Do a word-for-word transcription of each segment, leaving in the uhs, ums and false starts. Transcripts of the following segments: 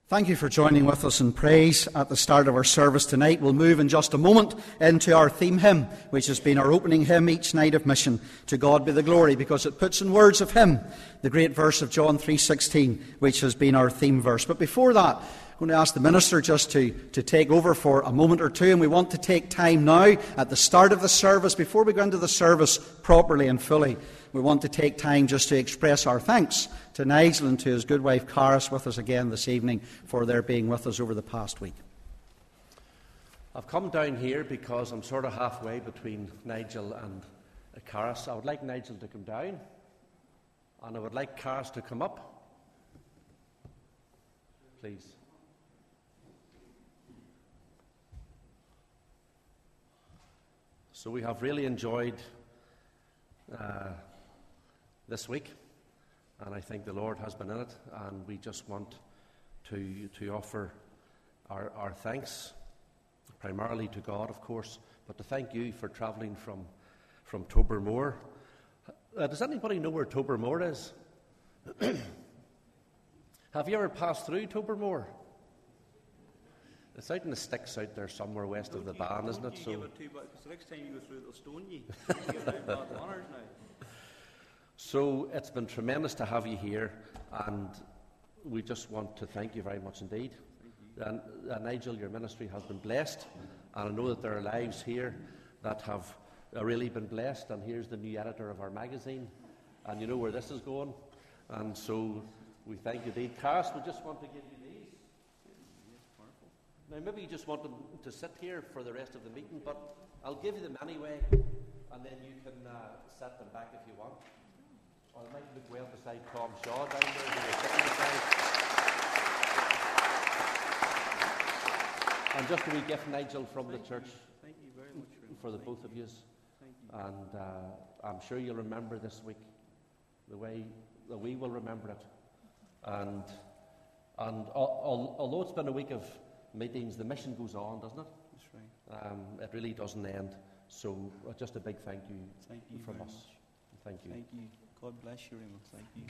Thank you for joining with us in praise at the start of our service tonight. We'll move in just a moment into our theme hymn, which has been our opening hymn each night of mission. To God be the glory, because it puts in words of him the great verse of John three sixteen, which has been our theme verse. But before that, I'm going to ask the minister just to, to take over for a moment or two, and we want to take time now at the start of the service, before we go into the service properly and fully. We want to take time just to express our thanks to Nigel and to his good wife Caris with us again this evening for their being with us over the past week. I've come down here because I'm sort of halfway between Nigel and Caris. I would like Nigel to come down, and I would like Caris to come up. Please. So we have really enjoyed uh, this week, and I think the Lord has been in it, and we just want to to offer our, our thanks, primarily to God, of course, but to thank you for travelling from from Tobermore. Uh, does anybody know where Tobermore is? Have you ever passed through Tobermore? It's out in the sticks out there somewhere west Don't of the you, ban, isn't it? You So give it to, but the next time you go through, they'll stone you. You're out bad manners now. So it's been tremendous to have you here, and we just want to thank you very much indeed. And, uh, Nigel, your ministry has been blessed, and I know that there are lives here that have uh, really been blessed, and here's the new editor of our magazine, and you know where this is going, and so we thank you indeed. Caris, we just want to give you these. Now maybe you just want them to sit here for the rest of the meeting, but I'll give you them anyway, and then you can uh, set them back if you want. Or I might look well beside Tom Shaw down there, who you're sitting beside. And just a wee gift, Nigel, from Thank the church. You. Thank you very much for the Thank both of you. Thank you. And uh, I'm sure you'll remember this week the way that we will remember it. And and al- al- although it's been a week of meetings, the mission goes on, doesn't it? That's right. Um, it really doesn't end. So uh, just a big thank you, Thank you from very us. much. Thank you. Thank you. God bless you, Raymond. Thank you.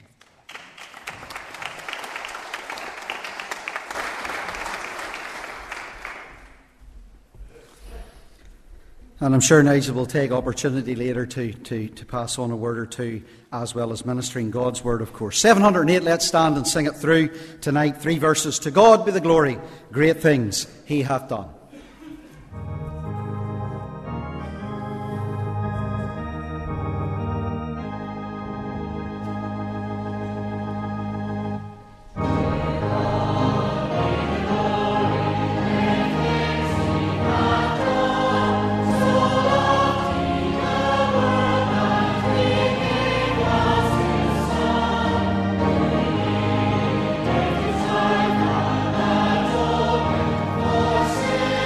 And I'm sure Nigel will take opportunity later to, to, to pass on a word or two, as well as ministering God's word, of course. seven hundred eight, let's stand and sing it through tonight. Three verses. To God be the glory, great things he hath done. Say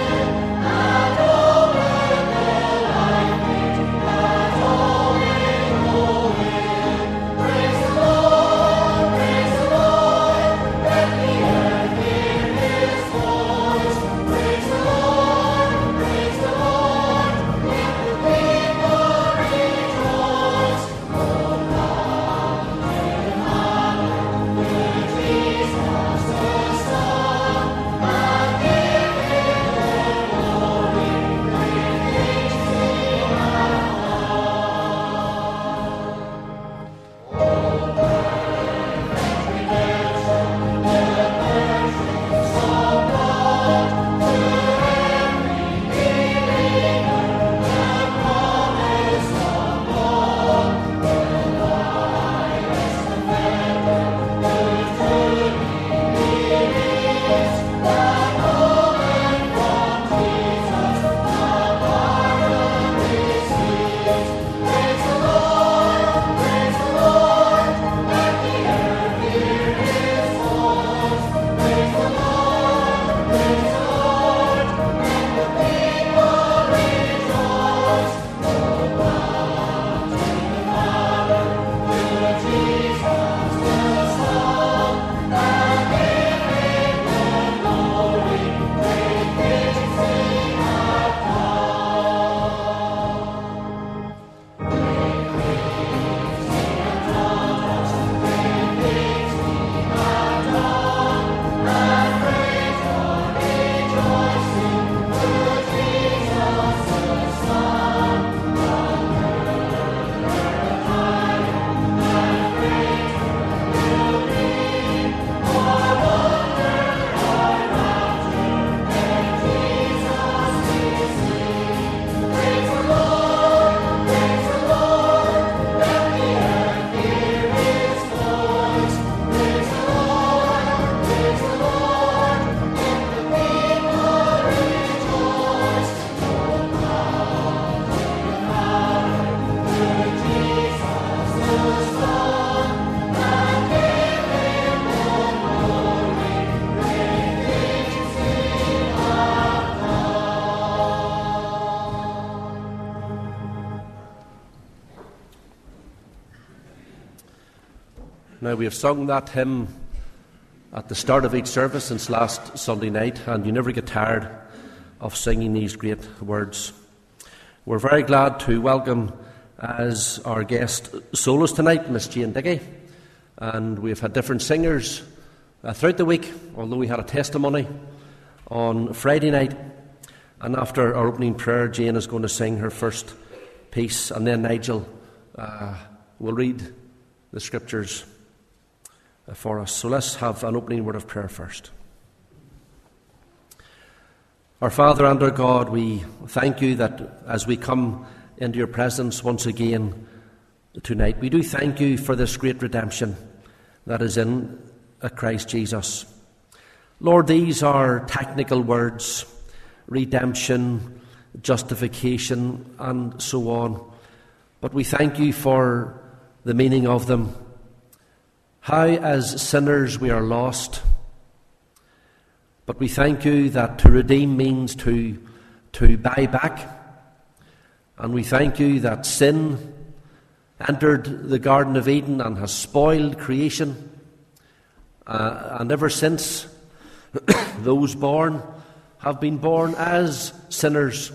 Now, we have sung that hymn at the start of each service since last Sunday night, and you never get tired of singing these great words. We're very glad to welcome as our guest soloist tonight, Miss Jane Dickey. And we've had different singers uh, throughout the week, although we had a testimony on Friday night. And after our opening prayer, Jane is going to sing her first piece, and then Nigel uh, will read the scriptures for us. So let's have an opening word of prayer first. Our Father and our God, we thank you that as we come into your presence once again tonight, we do thank you for this great redemption that is in Christ Jesus. Lord, these are technical words: redemption, justification, and so on. But we thank you for the meaning of them. How, as sinners, we are lost. But we thank you that to redeem means to, to buy back. And we thank you that sin entered the Garden of Eden and has spoiled creation. Uh, and ever since, those born have been born as sinners.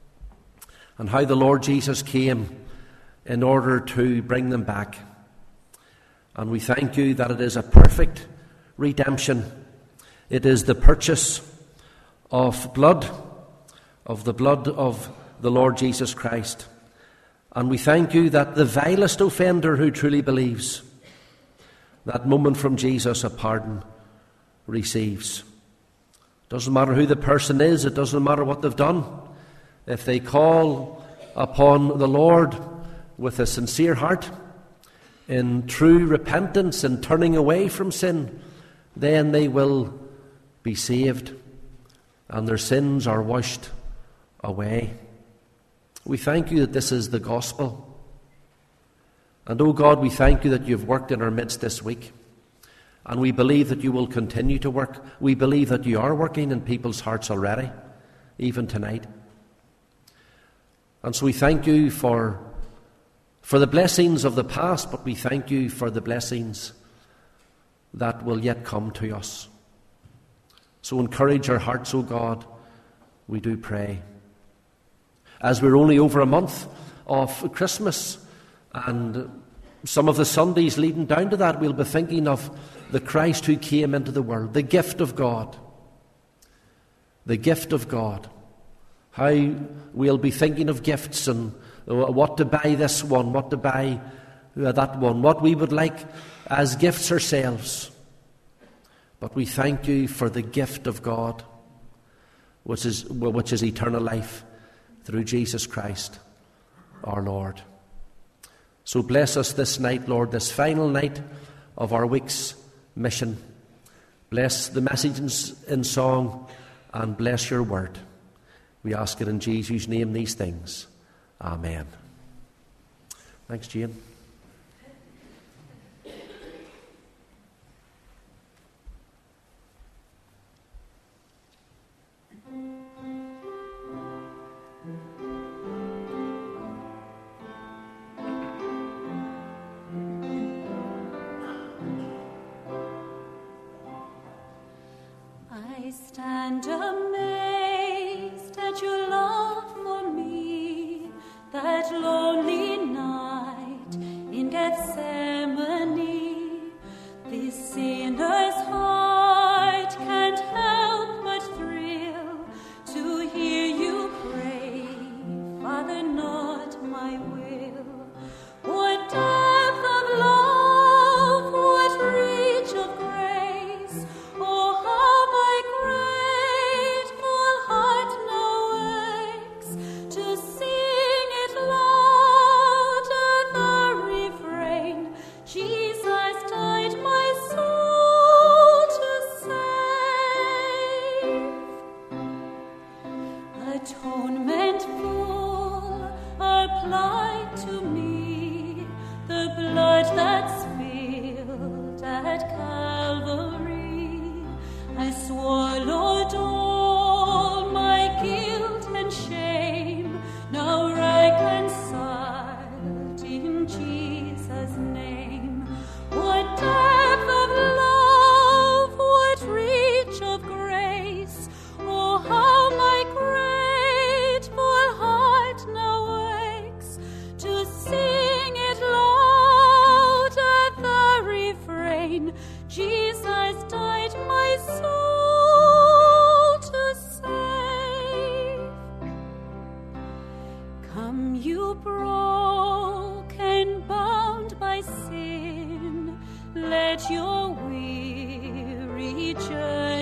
And how the Lord Jesus came in order to bring them back. And we thank you that it is a perfect redemption. It is the purchase of blood, of the blood of the Lord Jesus Christ. And we thank you that the vilest offender who truly believes, that moment from Jesus, a pardon receives. Doesn't matter who the person is, it doesn't matter what they've done. If they call upon the Lord with a sincere heart, in true repentance and turning away from sin, then they will be saved and their sins are washed away. We thank you that this is the gospel. And, oh God, we thank you that you've worked in our midst this week. And we believe that you will continue to work. We believe that you are working in people's hearts already, even tonight. And so we thank you for For the blessings of the past, but we thank you for the blessings that will yet come to us. So encourage our hearts, O God, we do pray. As we're only over a month of Christmas, and some of the Sundays leading down to that, we'll be thinking of the Christ who came into the world, the gift of God. The gift of God. How we'll be thinking of gifts and what to buy this one, what to buy that one, what we would like as gifts ourselves. But we thank you for the gift of God, which is, which is eternal life through Jesus Christ, our Lord. So bless us this night, Lord, this final night of our week's mission. Bless the messages in song and bless your word. We ask it in Jesus' name, these things. Amen. Thanks, Jane. I stand amazed at your love for me, that lonely night in Gethsemane. This sinner's heart can't help but thrill to hear you pray, Father, not my will. What depth of love, what reach of grace, oh, how my grateful heart now aches to sing it louder, the refrain, Jesus died my soul to save. Atonement full applied to me, the blood that spilled at Calvary. I swallowed all my guilt and shame, now reconciled in Jesus' name. What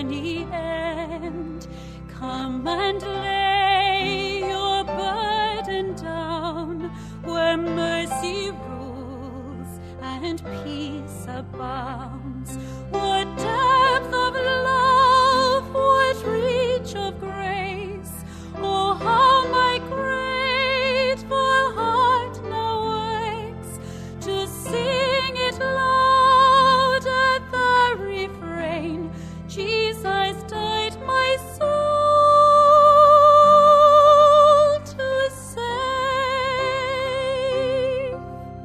any end. Come and lay your burden down, where mercy rules and peace abounds. What depth of love, what reach of grace, oh how my grateful heart now wakes to sing it loud at the refrain, Jesus died my soul to save.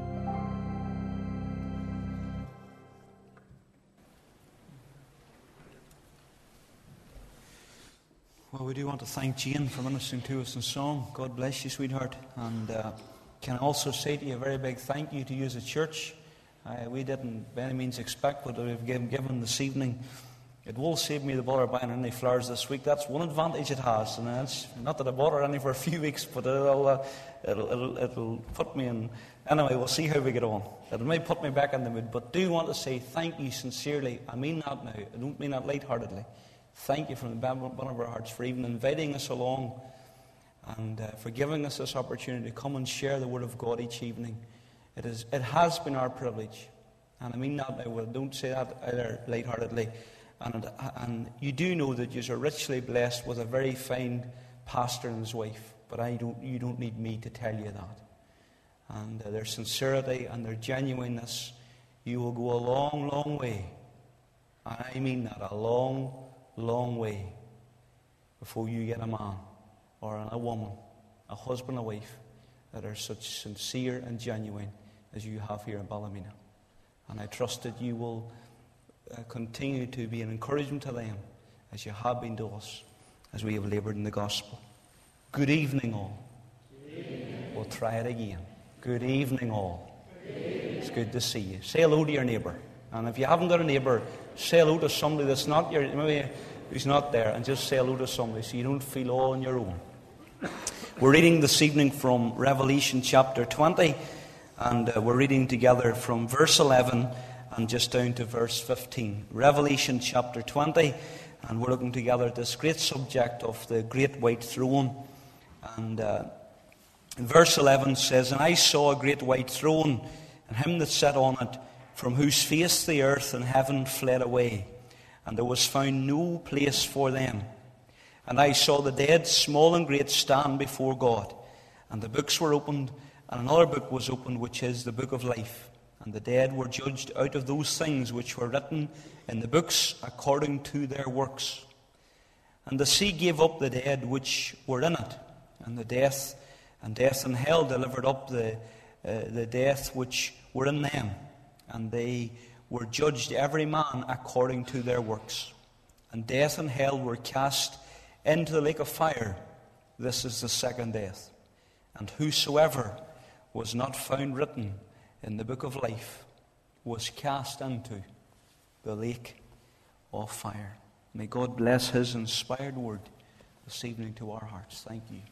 Well, we do want to thank Jane for ministering to us in song. God bless you, sweetheart. And uh, can I also say to you a very big thank you to you as a church. Uh, we didn't by any means expect what we've given, given this evening. It will save me the bother of buying any flowers this week. That's one advantage it has. And it's not that I bought her any for a few weeks, but it'll, uh, it'll, it'll, it'll put me in. Anyway, we'll see how we get on. It may put me back in the mood. But do want to say thank you sincerely. I mean that now. I don't mean that lightheartedly. Thank you from the bottom of our hearts for even inviting us along and uh, for giving us this opportunity to come and share the Word of God each evening. It is, it has been our privilege, and I mean that now. Well, don't say that either lightheartedly. And, it, and you do know that you are richly blessed with a very fine pastor and his wife, but I don't. You don't need me to tell you that. And uh, their sincerity and their genuineness, you will go a long, long way. And I mean that, a long, long way before you get a man or a woman, a husband, a wife that are such sincere and genuine as you have here in Ballymena. And I trust that you will uh, continue to be an encouragement to them as you have been to us as we have laboured in the gospel. Good evening all. Good evening. We'll try it again. Good evening all. Good evening. It's good to see you. Say hello to your neighbour. And if you haven't got a neighbour, say hello to somebody that's not your, maybe who's not there, and just say hello to somebody so you don't feel all on your own. We're reading this evening from Revelation chapter twenty, and uh, we're reading together from verse eleven and just down to verse fifteen. Revelation chapter twenty, and we're looking together at this great subject of the great white throne. And uh, verse eleven says, "And I saw a great white throne, and him that sat on it, from whose face the earth and heaven fled away, and there was found no place for them. And I saw the dead, small and great, stand before God. And the books were opened, and another book was opened, which is the book of life. And the dead were judged out of those things which were written in the books according to their works. And the sea gave up the dead which were in it, and the death and death and hell delivered up the uh, the death which were in them. And they were judged every man according to their works. And death and hell were cast into the lake of fire. This is the second death. And whosoever was not found written in the book of life was cast into the lake of fire." May God bless His inspired word this evening to our hearts. Thank you.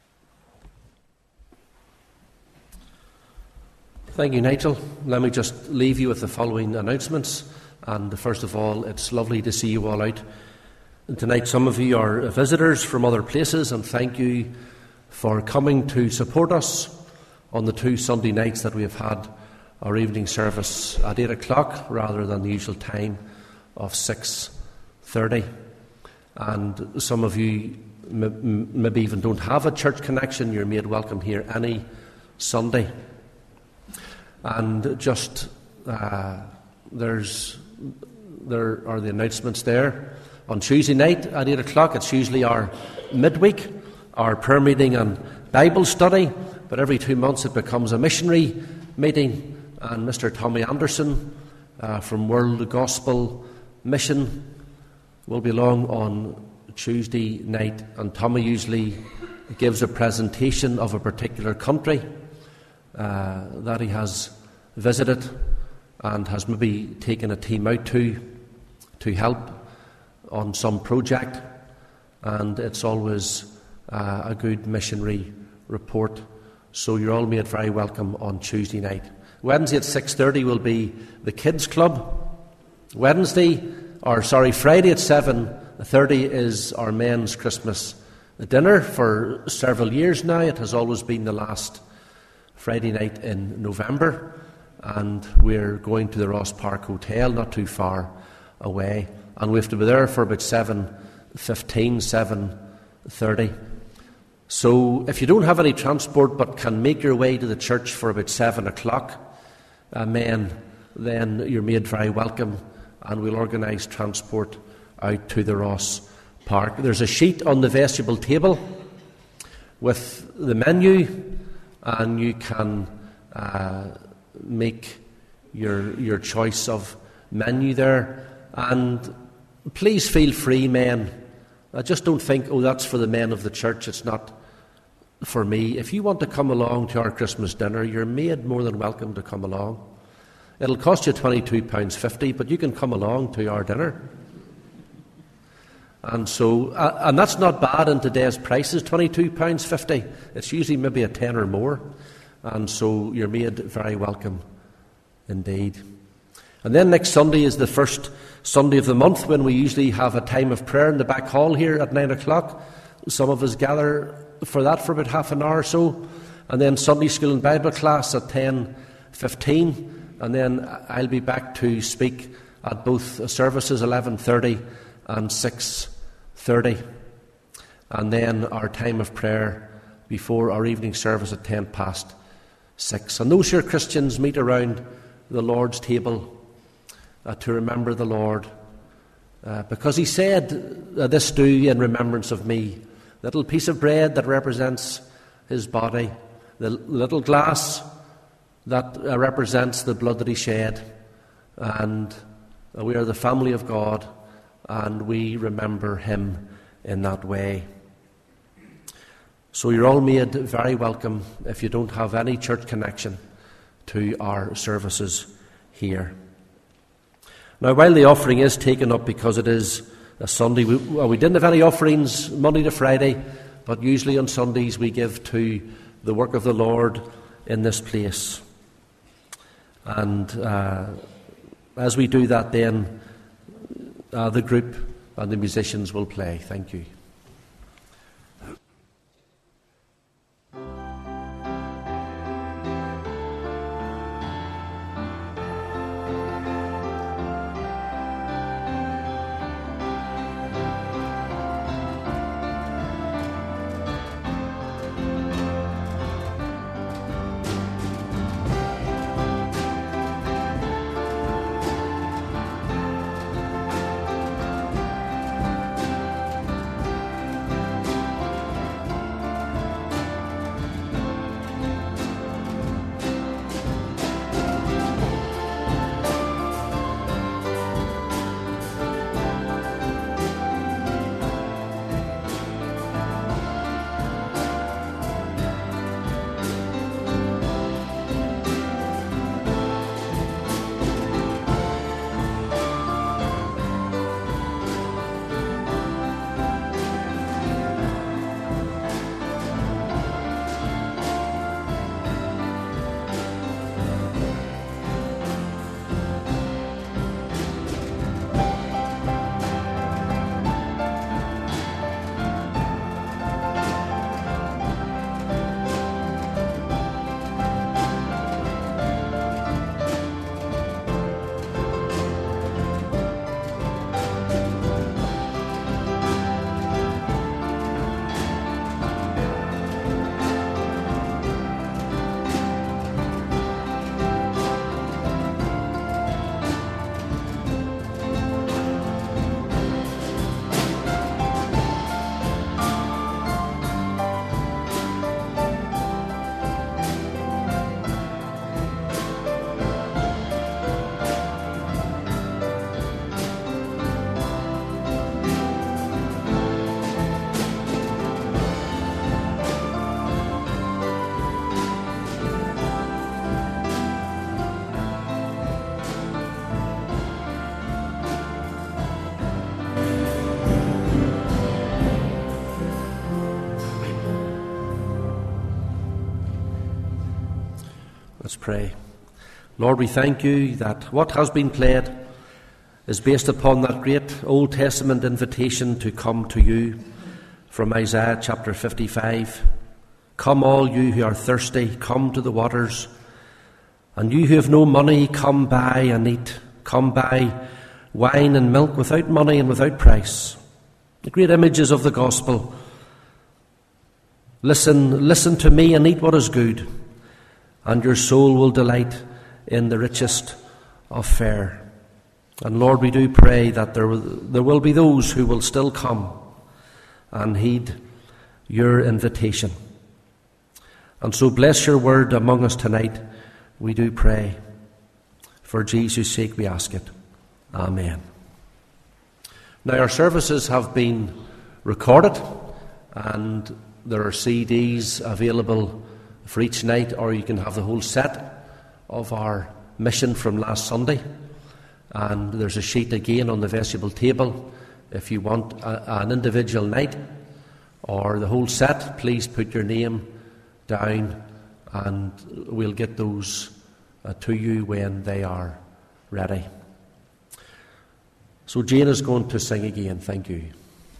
Thank you, Nigel. Let me just leave you with the following announcements. And first of all, it's lovely to see you all out. And tonight, some of you are visitors from other places, and thank you for coming to support us on the two Sunday nights that we have had our evening service at eight o'clock rather than the usual time of six thirty. And some of you m- maybe even don't have a church connection. You're made welcome here any Sunday. And just uh, there's there are the announcements there. On Tuesday night at eight o'clock, it's usually our midweek, our prayer meeting and Bible study. But every two months it becomes a missionary meeting. And Mister Tommy Anderson uh, from World Gospel Mission will be along on Tuesday night. And Tommy usually gives a presentation of a particular country Uh, that he has visited and has maybe taken a team out to to help on some project, and it's always uh, a good missionary report. So you're all made very welcome on Tuesday night. Wednesday at six thirty will be the Kids Club. Wednesday or sorry, Friday at seven thirty is our men's Christmas dinner. For several years now, it has always been the last Friday night in November, and we're going to the Ross Park Hotel, not too far away, and we have to be there for about seven fifteen, seven thirty. So if you don't have any transport but can make your way to the church for about seven o'clock, uh, men, then you're made very welcome, and we'll organise transport out to the Ross Park. There's a sheet on the vestibule table with the menu, and you can uh, make your your choice of menu there. And please feel free, men. I just don't think, oh, that's for the men of the church, it's not for me. If you want to come along to our Christmas dinner, you're made more than welcome to come along. It'll cost you twenty-two pounds fifty, but you can come along to our dinner. And so, uh, and that's not bad in today's prices, twenty-two pounds fifty. It's usually maybe a ten or more. And so you're made very welcome indeed. And then next Sunday is the first Sunday of the month, when we usually have a time of prayer in the back hall here at nine o'clock. Some of us gather for that for about half an hour or so. And then Sunday school and Bible class at ten fifteen. And then I'll be back to speak at both services, eleven thirty and six thirty. And then our time of prayer before our evening service at ten past six. And those here Christians meet around the Lord's table uh, to remember the Lord. Uh, because he said, uh, this do in remembrance of me. Little piece of bread that represents his body. The little glass that uh, represents the blood that he shed. And uh, we are the family of God, and we remember him in that way. So you're all made very welcome if you don't have any church connection to our services here. Now, while the offering is taken up because it is a Sunday, we, well, we didn't have any offerings Monday to Friday, but usually on Sundays we give to the work of the Lord in this place. And uh, as we do that, then uh, the group and the musicians will play. Thank you. Let's pray. Lord, we thank you that what has been played is based upon that great Old Testament invitation to come to you from Isaiah chapter fifty-five. Come all you who are thirsty, come to the waters. And you who have no money, come buy and eat. Come buy wine and milk without money and without price. The great images of the gospel. Listen, listen to me and eat what is good, and your soul will delight in the richest of fare. And Lord, we do pray that there will, there will be those who will still come and heed your invitation. And so bless your word among us tonight, we do pray. For Jesus' sake we ask it. Amen. Now our services have been recorded, and there are C Ds available for each night, or you can have the whole set of our mission from last Sunday. And there's a sheet again on the vestibule table. If you want a, an individual night or the whole set, please put your name down and we'll get those uh, to you when they are ready. So Jane is going to sing again. Thank you.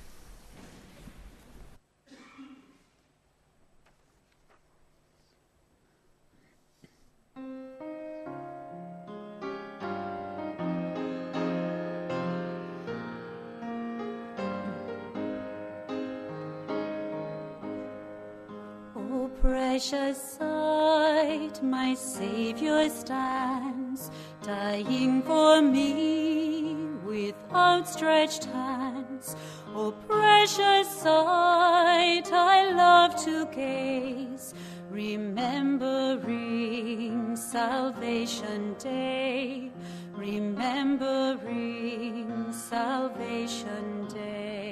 Precious sight, my Saviour stands, dying for me with outstretched hands. Oh, precious sight, I love to gaze, remembering salvation day, remembering salvation day.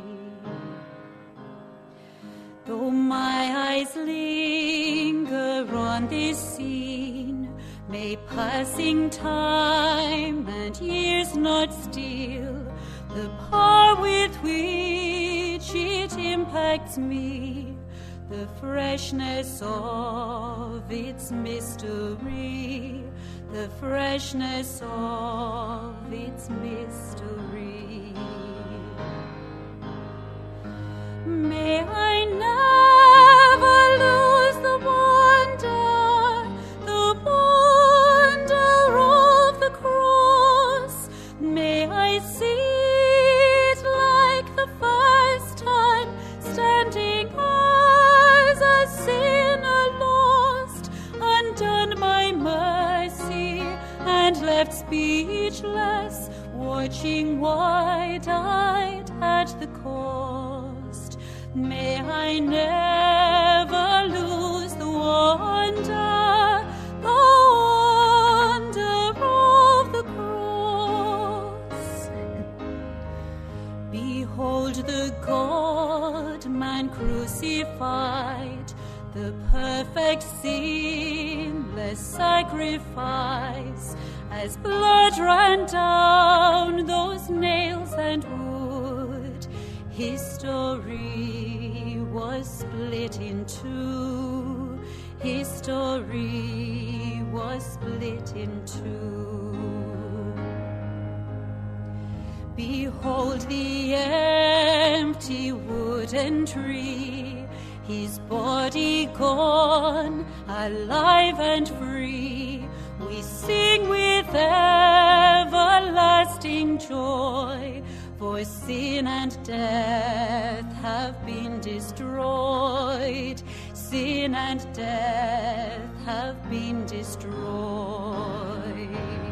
Though my eyes linger on this scene, may passing time and years not steal the power with which it impacts me, the freshness of its mystery, the freshness of its mystery. May I never lose the wonder, the wonder of the cross. May I see it like the first time, standing as a sinner lost, undone by mercy and left speechless, watching wide-eyed at the cost. May I never lose the wonder, the wonder of the cross. Behold the God-man crucified, the perfect sinless sacrifice, as blood ran down those nails and wood, his story was split in two. His story was split in two. Behold the empty wooden tree, his body gone, alive and free. We sing with everlasting joy, for sin and death have been destroyed. Sin and death have been destroyed.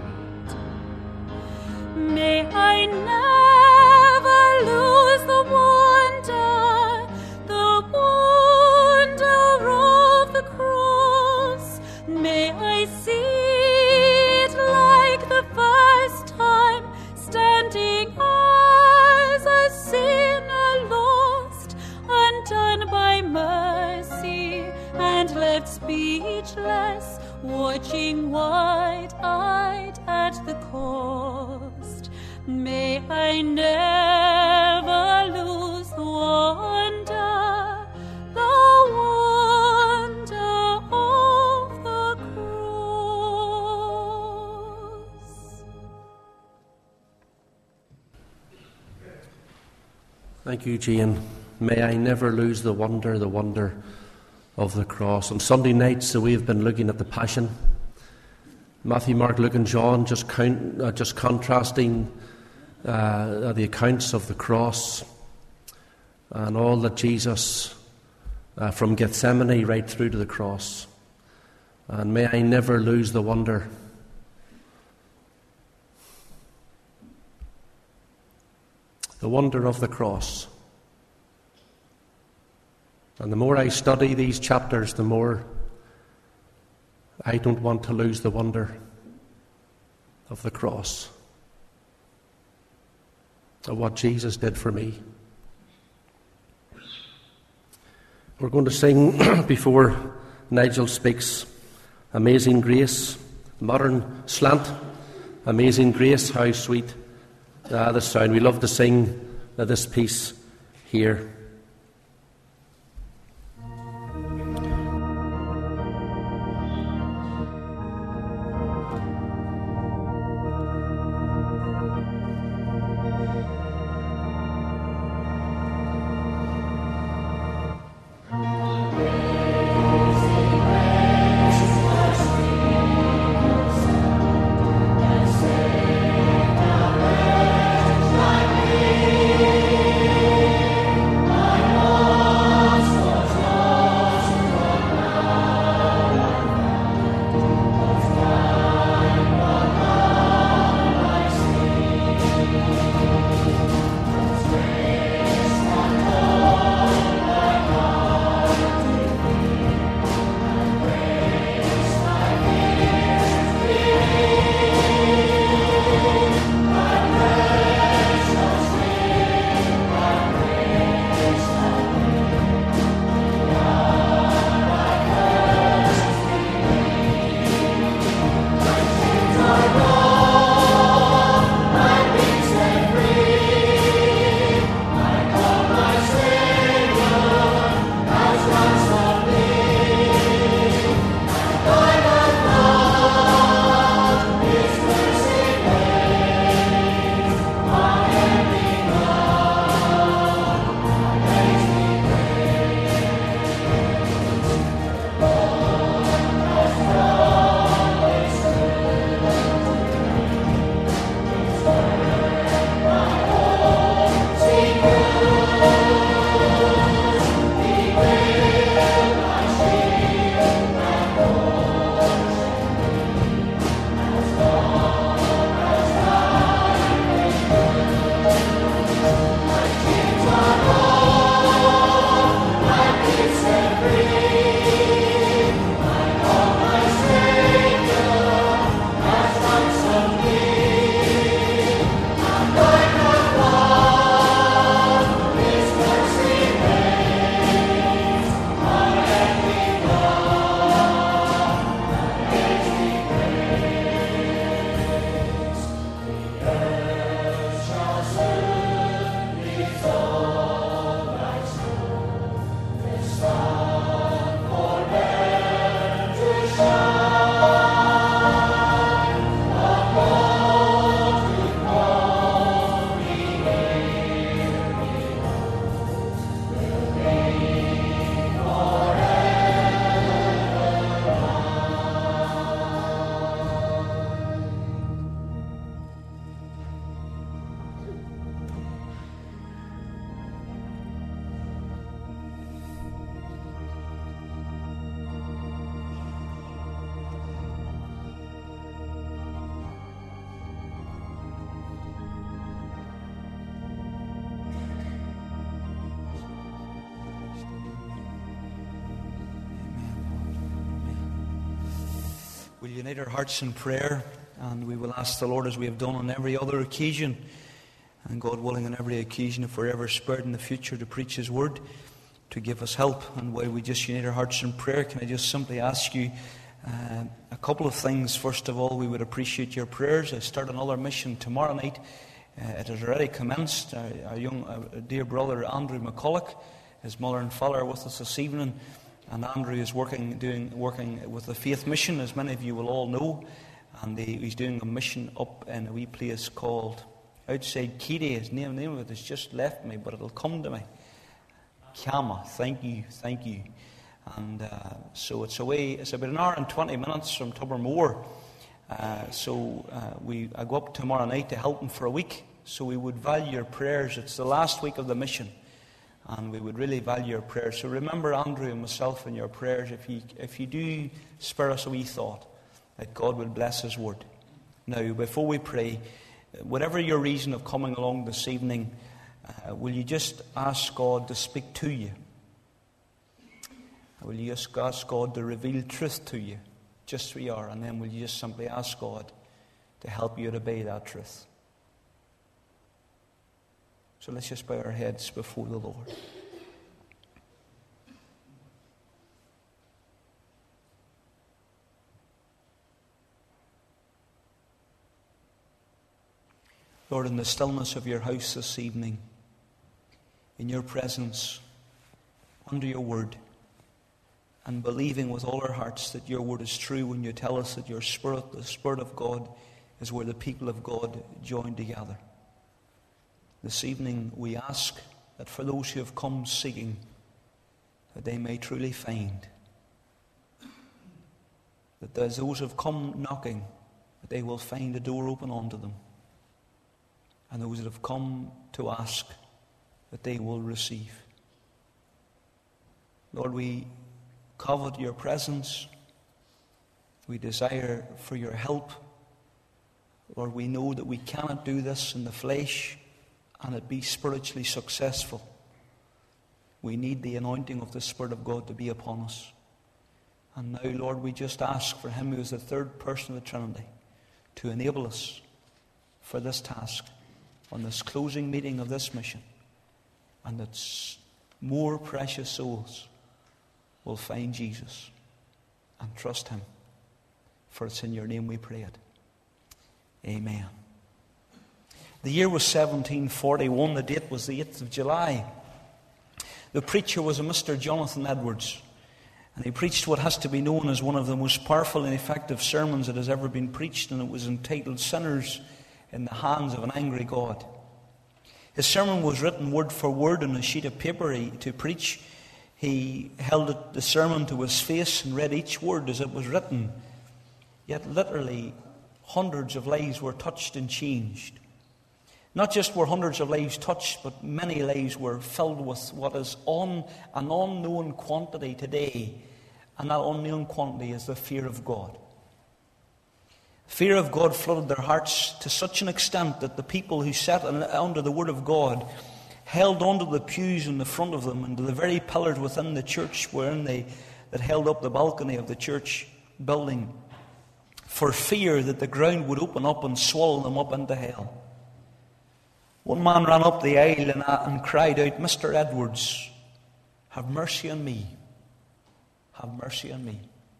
May I never lose the wonder, the wonder of the cross. May I see it like the first time, standing as a sinner lost, undone by mercy and left speechless, watching wide-eyed at the cost. May I never lose the wonder, the wonder of the cross. Thank you, Jane. May I never lose the wonder, the wonder of the cross. On Sunday nights, so we've been looking at the Passion. Matthew, Mark, Luke and John, just, count, uh, just contrasting uh, the accounts of the cross and all that Jesus, uh, from Gethsemane right through to the cross. And may I never lose the wonder. The wonder of the cross. And the more I study these chapters, the more I don't want to lose the wonder of the cross, of what Jesus did for me. We're going to sing, before Nigel speaks, Amazing Grace, modern slant. Amazing Grace, how sweet ah, the sound. We love to sing uh, this piece here. We'll unite our hearts in prayer, and we will ask the Lord, as we have done on every other occasion, and God willing on every occasion, if we're ever spared in the future to preach His word, to give us help. And while we just unite our hearts in prayer, can I just simply ask you uh, a couple of things. First of all, we would appreciate your prayers. I start another mission tomorrow night. Uh, it has already commenced. Our, our young, uh, dear brother Andrew McCulloch, his mother and father are with us this evening. And Andrew is working doing working with the Faith Mission, as many of you will all know. And he, he's doing a mission up in a wee place called outside Kitty, his name, name of it has just left me, but it'll come to me. Kama, thank you, thank you. And uh, so it's away, it's about an hour and twenty minutes from Tobermore. Uh, so uh, we, I go up tomorrow night to help him for a week. So we would value your prayers. It's the last week of the mission, and we would really value your prayers. So remember Andrew and myself in your prayers. If you, if you do spare us a wee thought, that God will bless His word. Now, before we pray, whatever your reason of coming along this evening, uh, will you just ask God to speak to you? Will you just ask God to reveal truth to you, just where you are? And then will you just simply ask God to help you to obey that truth? So let's just bow our heads before the Lord. Lord, in the stillness of your house this evening, in your presence, under your word, and believing with all our hearts that your word is true when you tell us that your Spirit, the Spirit of God, is where the people of God join together. This evening we ask that for those who have come seeking, that they may truly find. That as those who have come knocking, that they will find a door open unto them. And those that have come to ask, that they will receive. Lord, we covet your presence. We desire for your help. Lord, we know that we cannot do this in the flesh and it be spiritually successful. We need the anointing of the Spirit of God to be upon us. And now, Lord, we just ask for Him who is the third person of the Trinity to enable us for this task on this closing meeting of this mission, and that more precious souls will find Jesus and trust Him. For it's in your name we pray it. Amen. The year was seventeen forty-one. The date was the eighth of July. The preacher was a Mister Jonathan Edwards, and he preached what has to be known as one of the most powerful and effective sermons that has ever been preached, and it was entitled Sinners in the Hands of an Angry God. His sermon was written word for word on a sheet of paper he, to preach. He held it, the sermon to his face and read each word as it was written. Yet literally hundreds of lives were touched and changed. Not just were hundreds of lives touched, but many lives were filled with what is on an unknown quantity today. And that unknown quantity is the fear of God. Fear of God flooded their hearts to such an extent that the people who sat under the Word of God held onto the pews in the front of them and to the very pillars within the church wherein they that held up the balcony of the church building, for fear that the ground would open up and swallow them up into hell. One man ran up the aisle and, uh, and cried out, "Mister Edwards, have mercy on me. Have mercy on me."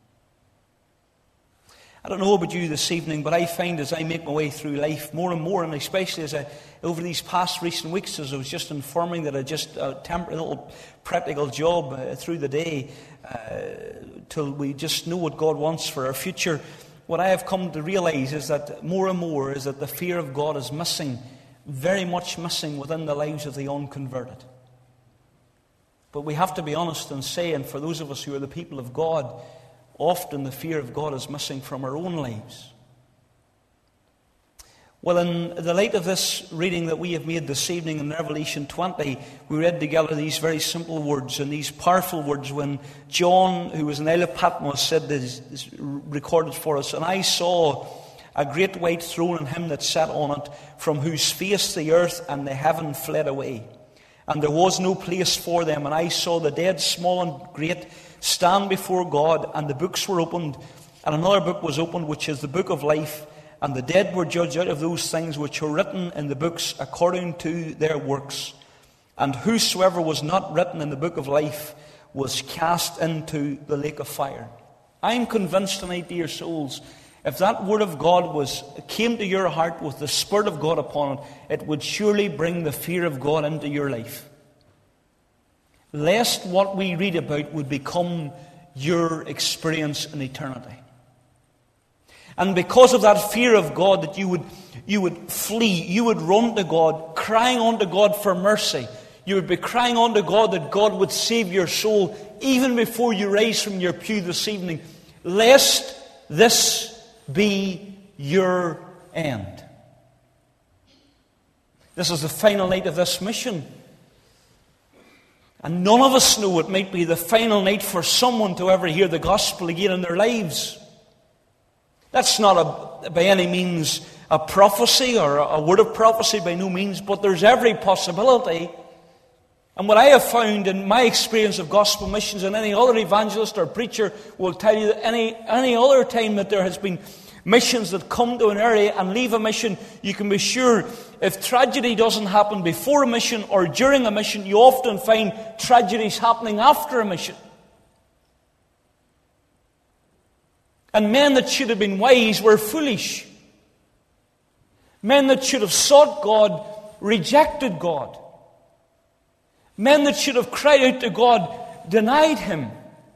I don't know about you this evening, but I find as I make my way through life more and more, and especially as I, over these past recent weeks, as I was just informing that I just a temporary little practical job uh, through the day uh, till we just know what God wants for our future. What I have come to realize is that more and more is that the fear of God is missing, very much missing within the lives of the unconverted. But we have to be honest and say, and for those of us who are the people of God, often the fear of God is missing from our own lives. Well, in the light of this reading that we have made this evening in Revelation twenty, we read together these very simple words and these powerful words when John, who was in Isle of Patmos, said this, this recorded for us, "And I saw a great white throne and him that sat on it, from whose face the earth and the heaven fled away. And there was no place for them. And I saw the dead, small and great, stand before God, and the books were opened. And another book was opened, which is the book of life. And the dead were judged out of those things which were written in the books according to their works. And whosoever was not written in the book of life was cast into the lake of fire." I'm convinced tonight, dear souls, if that word of God was came to your heart with the Spirit of God upon it, it would surely bring the fear of God into your life. Lest what we read about would become your experience in eternity. And because of that fear of God, that you would, you would flee, you would run to God, crying unto God for mercy. You would be crying unto God that God would save your soul even before you rise from your pew this evening, lest this be your end. This is the final night of this mission. And none of us know it might be the final night for someone to ever hear the gospel again in their lives. That's not a, by any means a prophecy or a word of prophecy, by no means, but there's every possibility. And what I have found in my experience of gospel missions, and any other evangelist or preacher will tell you that any, any other time that there has been missions that come to an area and leave a mission, you can be sure if tragedy doesn't happen before a mission or during a mission, you often find tragedies happening after a mission. And men that should have been wise were foolish. Men that should have sought God rejected God. Men that should have cried out to God denied Him.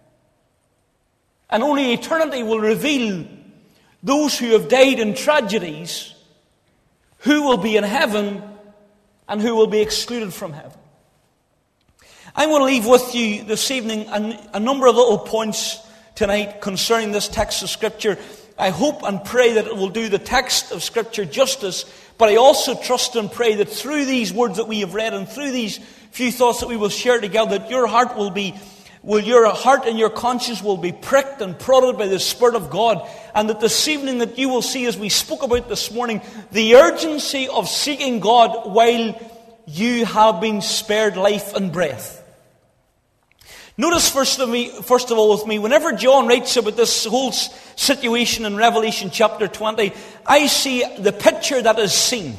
And only eternity will reveal those who have died in tragedies, who will be in heaven and who will be excluded from heaven. I'm going to leave with you this evening a, a number of little points tonight concerning this text of Scripture. I hope and pray that it will do the text of Scripture justice, but I also trust and pray that through these words that we have read and through these few thoughts that we will share together, that your heart will be, will your heart and your conscience will be pricked and prodded by the Spirit of God, and that this evening that you will see, as we spoke about this morning, the urgency of seeking God while you have been spared life and breath. Notice first of, me, first of all with me, whenever John writes about this whole situation in Revelation chapter twenty, I see the picture that is seen.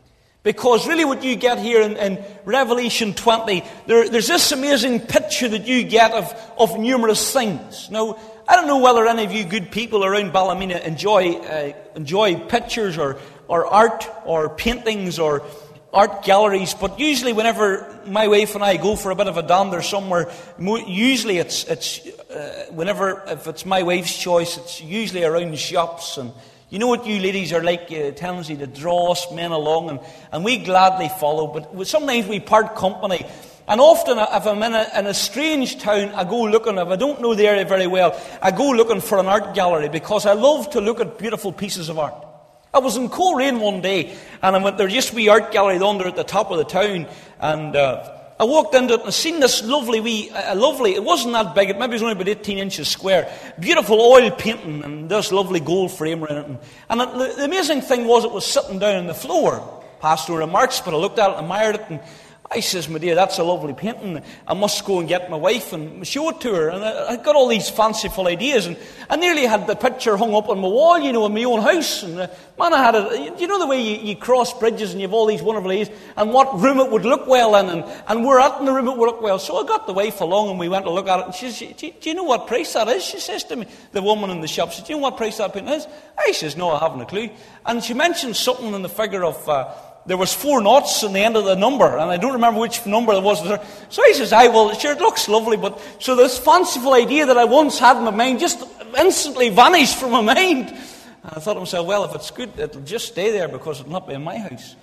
Because really what you get here in, in Revelation twenty, there, there's this amazing picture that you get of, of numerous things. Now, I don't know whether any of you good people around Ballymena enjoy uh, enjoy pictures or, or art or paintings or art galleries, but usually whenever my wife and I go for a bit of a dander somewhere, usually it's it's uh, whenever if it's my wife's choice, it's usually around shops. And you know what you ladies are like, uh, tendency to draw us men along, and, and we gladly follow, but sometimes we part company. And often if I'm in a, in a strange town, I go looking, if I don't know the area very well, I go looking for an art gallery, because I love to look at beautiful pieces of art. I was in Coleraine one day, and I went, there used to be art gallery down there at the top of the town, and uh, I walked into it and I seen this lovely wee, uh, lovely, it wasn't that big, it maybe was only about eighteen inches square, beautiful oil painting and this lovely gold frame in it. And, and it, the, the amazing thing was it was sitting down on the floor. Passed no remarks, but I looked at it and admired it, and I says, my dear, that's a lovely painting. I must go and get my wife and show it to her. And I, I got all these fanciful ideas, and I nearly had the picture hung up on my wall, you know, in my own house. And uh, man, I had it. You know the way you, you cross bridges and you have all these wonderful ideas, and what room it would look well in, and, and where at in the room it would look well. So I got the wife along, and we went to look at it. And she says, do, do you know what price that is? She says to me, the woman in the shop, says, do you know what price that painting is? I says, no, I haven't a clue. And she mentioned something in the figure of... Uh, There was four noughts in the end of the number, and I don't remember which number it was. So he says, "I well, sure, it looks lovely, but..." So this fanciful idea that I once had in my mind just instantly vanished from my mind. And I thought to myself, well, if it's good, it'll just stay there, because it'll not be in my house.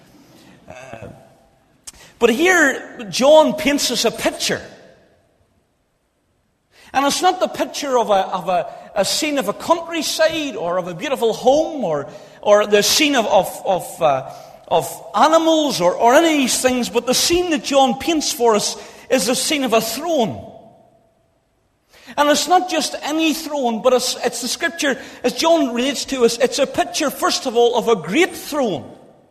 Uh, but here, John paints us a picture. And it's not the picture of a, of a, a scene of a countryside, or of a beautiful home, or, or the scene of... of, of uh, of animals or, or any of these things, but the scene that John paints for us is the scene of a throne. And it's not just any throne, but it's, it's the Scripture, as John relates to us, it's a picture, first of all, of a great throne.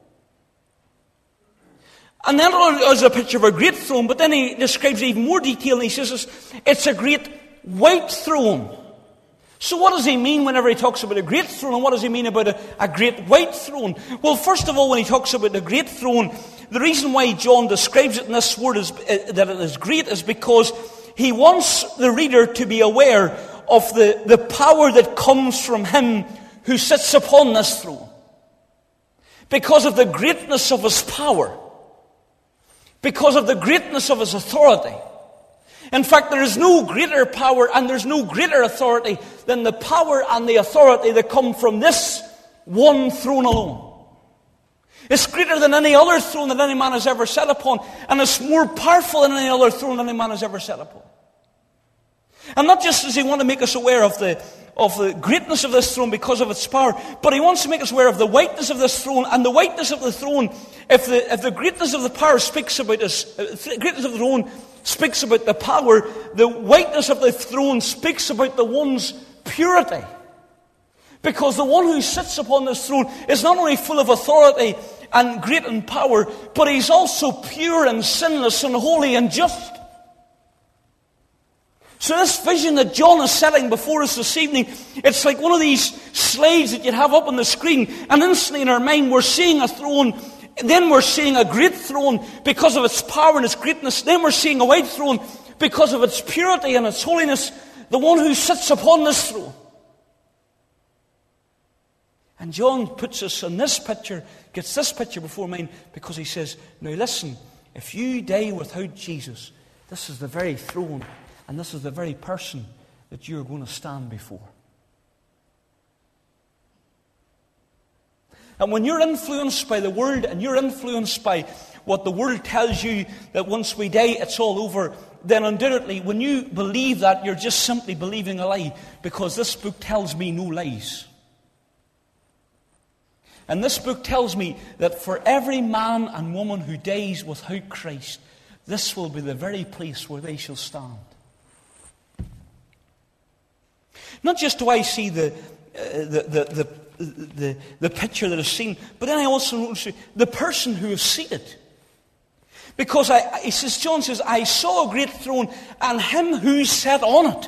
And then it's a picture of a great throne, but then he describes it even more detail, and he says it's a great white throne. So what does he mean whenever he talks about a great throne, and what does he mean about a, a great white throne? Well, first of all, when he talks about the great throne, the reason why John describes it in this word is, uh, that it is great is because he wants the reader to be aware of the, the power that comes from him who sits upon this throne. Because of the greatness of his power, because of the greatness of his authority, In fact, there is no greater power and there's no greater authority than the power and the authority that come from this one throne alone. It's greater than any other throne that any man has ever sat upon, and it's more powerful than any other throne that any man has ever sat upon. And not just does he want to make us aware of the, of the greatness of this throne because of its power, but he wants to make us aware of the whiteness of this throne. And the whiteness of the throne, if the, if the greatness of the power speaks about this, uh, the greatness of the throne speaks about the power, the whiteness of the throne speaks about the one's purity. Because the one who sits upon this throne is not only full of authority and great in power, but he's also pure and sinless and holy and just. So this vision that John is setting before us this evening, it's like one of these slides that you'd have up on the screen, and instantly in our mind we're seeing a throne, then we're seeing a great throne because of its power and its greatness, then we're seeing a white throne because of its purity and its holiness, the one who sits upon this throne. And John puts us in this picture, gets this picture before mind, because he says, now listen, if you die without Jesus, this is the very throne, and this is the very person that you're going to stand before. And when you're influenced by the world, and you're influenced by what the world tells you, that once we die, it's all over, then undoubtedly, when you believe that, you're just simply believing a lie, because this book tells me no lies. And this book tells me that for every man and woman who dies without Christ, this will be the very place where they shall stand. Not just do I see the, uh, the, the, the, the, the picture that is seen, but then I also notice the person who is seated. Because I, he says, John says, I saw a great throne and him who sat on it.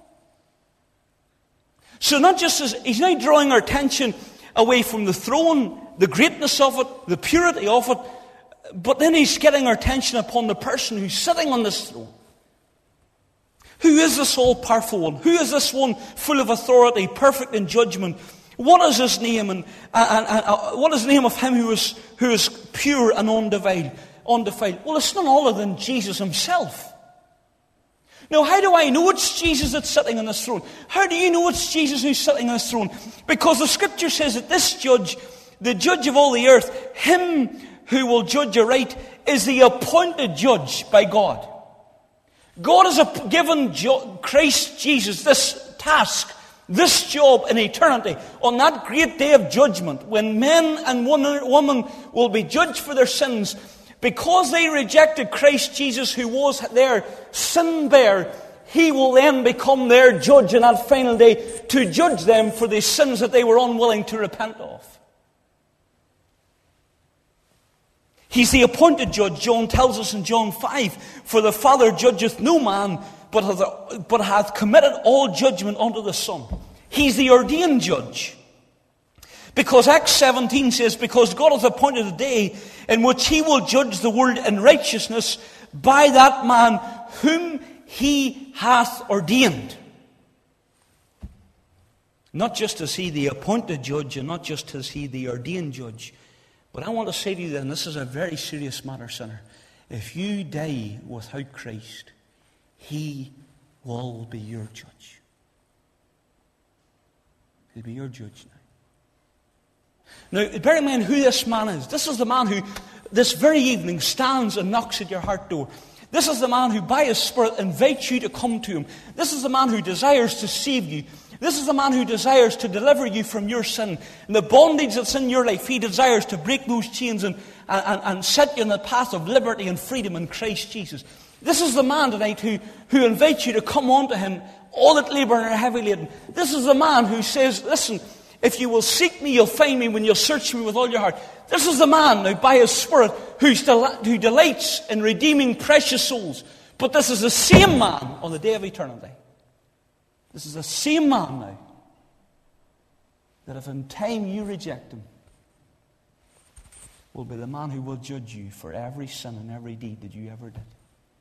So not just as, he's now drawing our attention away from the throne, the greatness of it, the purity of it, but then he's getting our attention upon the person who's sitting on this throne. Who is this all-powerful one? Who is this one full of authority, perfect in judgment? What is his name? And, and, and uh, what is the name of him who is, who is pure and undefiled? undefiled? Well, it's none other than Jesus himself. Now, how do I know it's Jesus that's sitting on this throne? How do you know it's Jesus who's sitting on this throne? Because the Scripture says that this judge, the judge of all the earth, him who will judge aright, is the appointed judge by God. God has given Christ Jesus this task, this job in eternity, on that great day of judgment, when men and women will be judged for their sins. Because they rejected Christ Jesus, who was their sin bearer, he will then become their judge on that final day to judge them for the sins that they were unwilling to repent of. He's the appointed judge. John tells us in John five, for the Father judgeth no man, but hath, but hath committed all judgment unto the Son. He's the ordained judge. Because Acts seventeen says, because God hath appointed a day in which he will judge the world in righteousness by that man whom he hath ordained. Not just is he the appointed judge, and not just is he the ordained judge, but I want to say to you then, this is a very serious matter, sinner. If you die without Christ, he will be your judge. He'll be your judge now. Now, bear in mind who this man is. This is the man who, this very evening, stands and knocks at your heart door. This is the man who, by his Spirit, invites you to come to him. This is the man who desires to save you. This is the man who desires to deliver you from your sin and the bondage that's in your life. He desires to break those chains and, and, and set you on the path of liberty and freedom in Christ Jesus. This is the man tonight who, who invites you to come unto him, all that labour and are heavy laden. This is the man who says, listen, if you will seek me, you'll find me when you'll search me with all your heart. This is the man now, by his Spirit, who's del- who delights in redeeming precious souls. But this is the same man on the day of eternity. This is the same man now, that if in time you reject him, will be the man who will judge you for every sin and every deed that you ever did.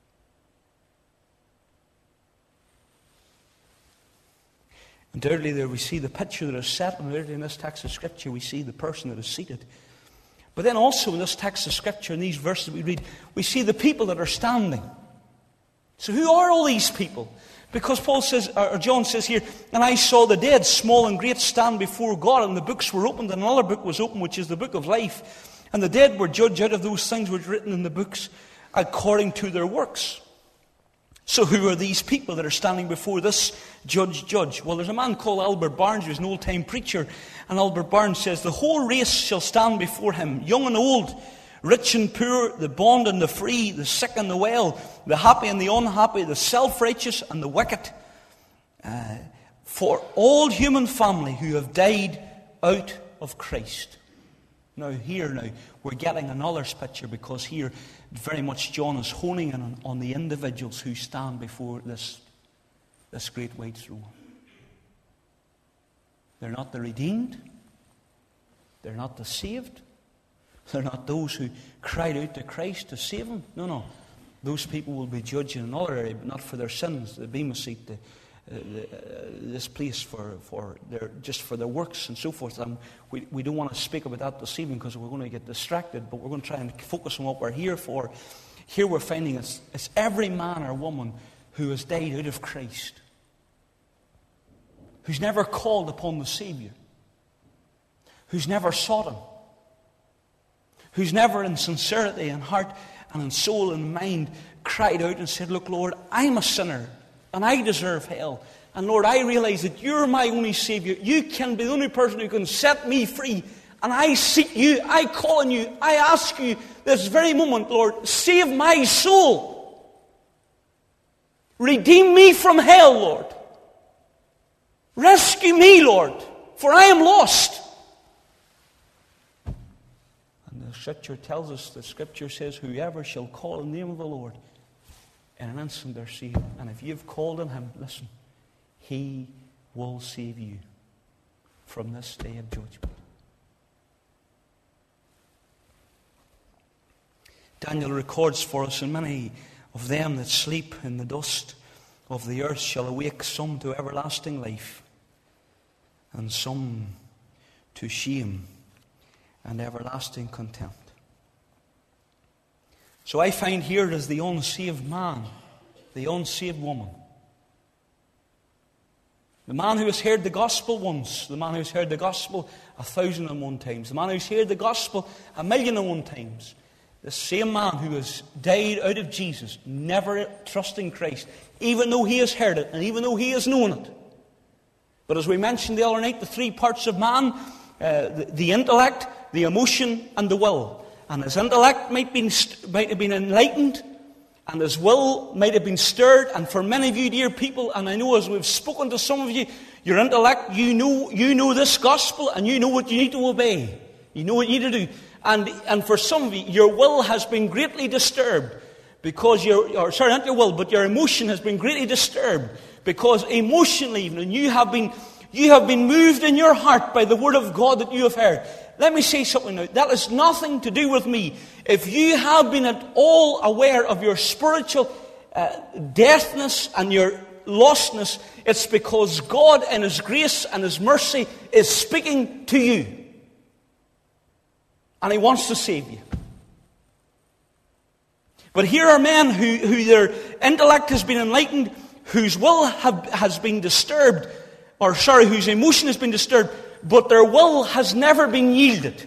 Undoubtedly, there we see the picture that is set, and in this text of Scripture we see the person that is seated. But then also in this text of Scripture, in these verses we read, we see the people that are standing. So who are all these people? Because Paul says, or John says here, and I saw the dead, small and great, stand before God, and the books were opened, and another book was opened, which is the book of life. And the dead were judged out of those things which were written in the books according to their works. So who are these people that are standing before this judge judge? Well, there's a man called Albert Barnes, who's an old-time preacher, and Albert Barnes says, the whole race shall stand before him, young and old, rich and poor, the bond and the free, the sick and the well, the happy and the unhappy, the self-righteous and the wicked. Uh, for all human family who have died out of Christ. Now here now, we're getting another picture, because here very much John is honing in on, on the individuals who stand before this, this great white throne. They're not the redeemed. They're not the saved. They're not those who cried out to Christ to save them. No, no. Those people will be judged in another area, but not for their sins. The Bema seat, the, uh, the, uh, this place for, for their, just for their works and so forth. Um, we, we don't want to speak about that this evening because we're going to get distracted, but we're going to try and focus on what we're here for. Here we're finding it's, it's every man or woman who has died out of Christ, who's never called upon the Savior, who's never sought Him, who's never in sincerity and heart and in soul and mind cried out and said, look, Lord, I'm a sinner and I deserve hell. And Lord, I realize that you're my only Savior. You can be the only person who can set me free. And I seek you, I call on you, I ask you this very moment, Lord, save my soul. Redeem me from hell, Lord. Rescue me, Lord, for I am lost. The Scripture tells us, the Scripture says, whoever shall call on the name of the Lord, in an instant they're saved. And if you've called on Him, listen, He will save you from this day of judgment. Daniel records for us, and many of them that sleep in the dust of the earth shall awake, some to everlasting life, and some to shame and everlasting contempt. So I find here it is the unsaved man, the unsaved woman. The man who has heard the gospel once, the man who has heard the gospel a thousand and one times, the man who has heard the gospel a million and one times, the same man who has died out of Jesus, never trusting Christ, even though he has heard it and even though he has known it. But as we mentioned the other night, the three parts of man, uh, the, the intellect, the emotion and the will. And his intellect might, been, might have been enlightened, and his will might have been stirred. And for many of you, dear people, and I know as we've spoken to some of you, your intellect, you know, you know this gospel, and you know what you need to obey. You know what you need to do. And, and for some of you, your will has been greatly disturbed, because your, or sorry, not your will, but your emotion has been greatly disturbed, because emotionally even, you have been, you have been moved in your heart by the word of God that you have heard. Let me say something now. That has nothing to do with me. If you have been at all aware of your spiritual uh, deafness and your lostness, it's because God in His grace and His mercy is speaking to you. And He wants to save you. But here are men who, who their intellect has been enlightened, whose will have, has been disturbed, or sorry, whose emotion has been disturbed, but their will has never been yielded.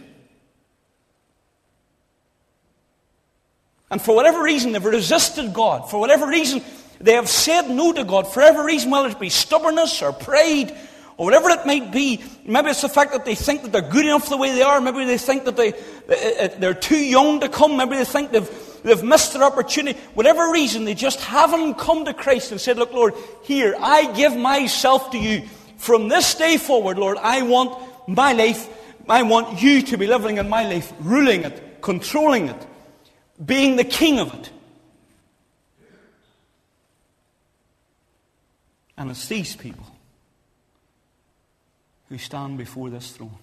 And for whatever reason, they've resisted God. For whatever reason, they have said no to God. For whatever reason, whether it be stubbornness or pride, or whatever it might be. Maybe it's the fact that they think that they're good enough the way they are. Maybe they think that they, they're too young to come. Maybe they think they've, they've missed their opportunity. Whatever reason, they just haven't come to Christ and said, look, Lord, here, I give myself to you. From this day forward, Lord, I want my life, I want you to be living in my life, ruling it, controlling it, being the king of it. And it's these people who stand before this throne.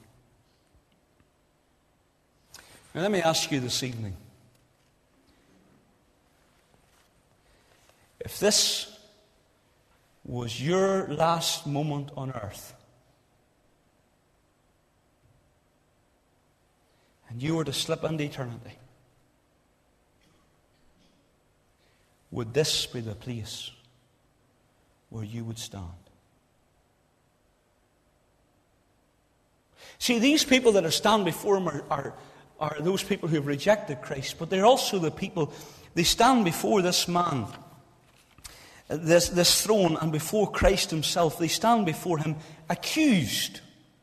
Now let me ask you this evening, if this was your last moment on earth, and you were to slip into eternity, would this be the place where you would stand? See, these people that are stand before him are, are, are those people who have rejected Christ, but they're also the people, they stand before this man, this, this throne, and before Christ himself. They stand before him accused.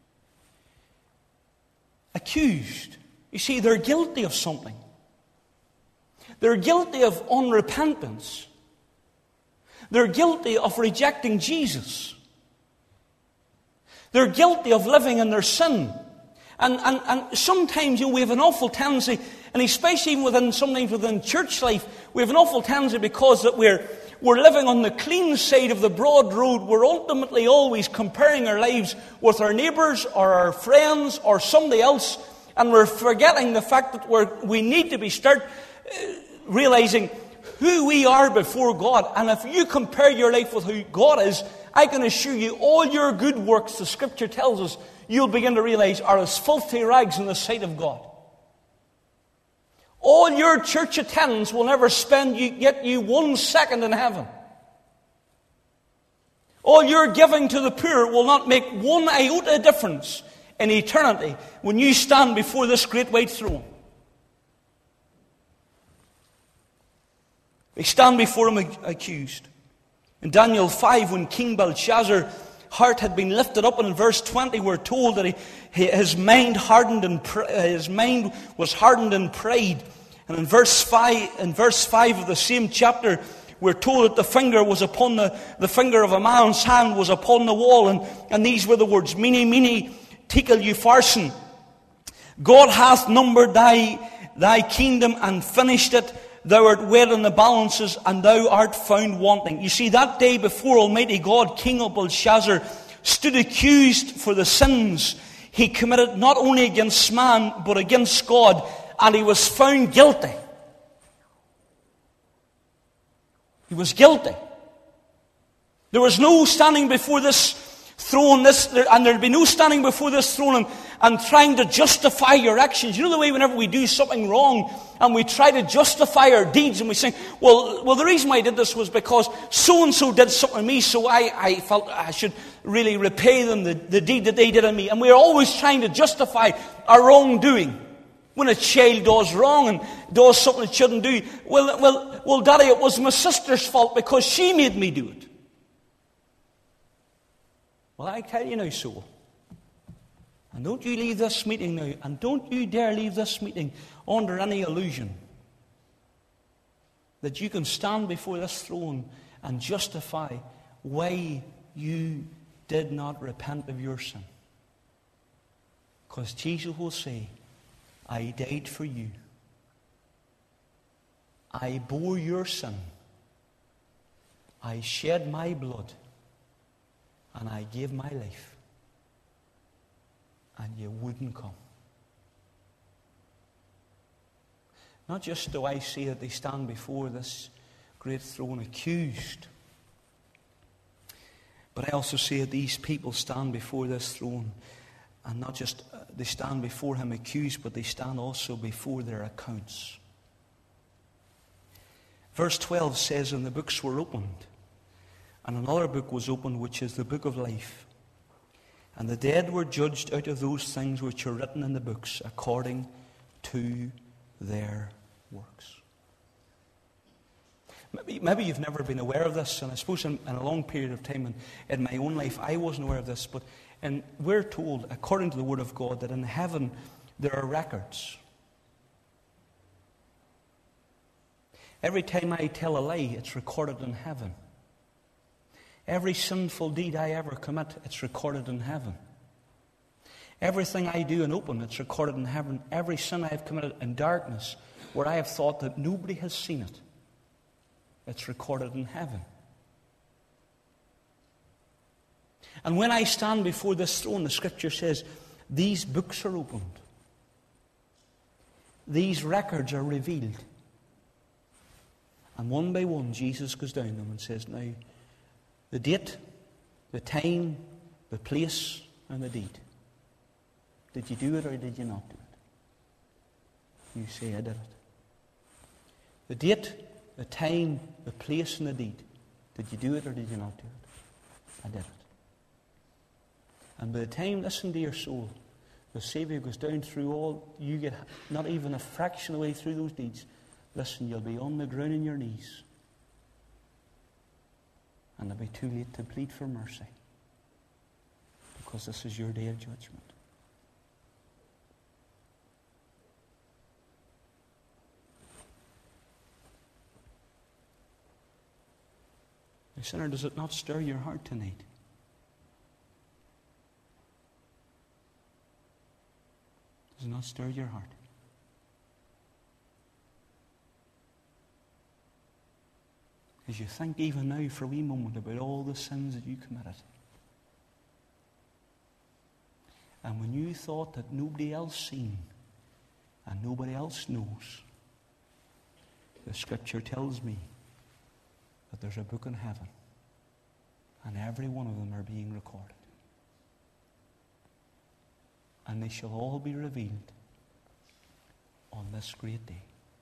Accused. You see, they're guilty of something. They're guilty of unrepentance. They're guilty of rejecting Jesus. They're guilty of living in their sin. And, and, and sometimes, you know, we have an awful tendency, and especially even within, sometimes within church life, we have an awful tendency because that we're, we're living on the clean side of the broad road. We're ultimately always comparing our lives with our neighbours or our friends or somebody else, and we're forgetting the fact that we're, we need to be start uh, realising who we are before God. And if you compare your life with who God is, I can assure you all your good works, the Scripture tells us, you'll begin to realise are as filthy rags in the sight of God. All your church attendance will never spend you, get you one second in heaven. All your giving to the poor will not make one iota difference in eternity when you stand before this great white throne. They stand before him accused. In Daniel five, when King Belshazzar's heart had been lifted up, and in verse twenty we're told that he, his mind hardened and his mind was hardened in pride. And in verse five, in verse five of the same chapter, we're told that the finger was upon the, the finger of a man's hand was upon the wall, and, and these were the words, Mene, mene, tekel upharsin. God hath numbered thy, thy kingdom and finished it. Thou art weighed in the balances, and thou art found wanting. You see, that day before Almighty God, King Belshazzar stood accused for the sins he committed not only against man, but against God, and he was found guilty. He was guilty. There was no standing before this throne, this, and there'd be no standing before this throne and, and trying to justify your actions. You know the way whenever we do something wrong and we try to justify our deeds and we say, well, well, the reason why I did this was because so-and-so did something to me, so I, I felt I should really repay them the, the deed that they did on me. And we're always trying to justify our wrongdoing. When a child does wrong and does something it shouldn't do, well, well, well, Daddy, it was my sister's fault because she made me do it. Well, I tell you now, soul, and don't you leave this meeting now, and don't you dare leave this meeting under any illusion that you can stand before this throne and justify why you did not repent of your sin. Because Jesus will say, I died for you. I bore your sin. I shed my blood. And I gave my life. And you wouldn't come. Not just do I see that they stand before this great throne accused, but I also see that these people stand before this throne, and not just uh, they stand before him accused, but they stand also before their accounts. Verse twelve says, and the books were opened, and another book was opened, which is the book of life. And the dead were judged out of those things which are written in the books, according to their works. Maybe, maybe you've never been aware of this, and I suppose in, in a long period of time in, in my own life, I wasn't aware of this, but and we're told, according to the Word of God, that in heaven there are records. Every time I tell a lie, it's recorded in heaven. Every sinful deed I ever commit, it's recorded in heaven. Everything I do in open, it's recorded in heaven. Every sin I have committed in darkness, where I have thought that nobody has seen it, it's recorded in heaven. And when I stand before this throne, the Scripture says, these books are opened. These records are revealed. And one by one, Jesus goes down them and says, now, the date, the time, the place, and the deed. Did you do it or did you not do it? You say, I did it. The date, the time, the place, and the deed. Did you do it or did you not do it? I did it. And by the time, listen to your soul, the Saviour goes down through all, you get not even a fraction of the way through those deeds. Listen, you'll be on the ground on your knees. And it'll be too late to plead for mercy. Because this is your day of judgment. Now, sinner, does it not stir your heart tonight? Does it not stir your heart? As you think even now for a wee moment about all the sins that you committed. And when you thought that nobody else seen and nobody else knows, the Scripture tells me that there's a book in heaven and every one of them are being recorded. And they shall all be revealed on this great day.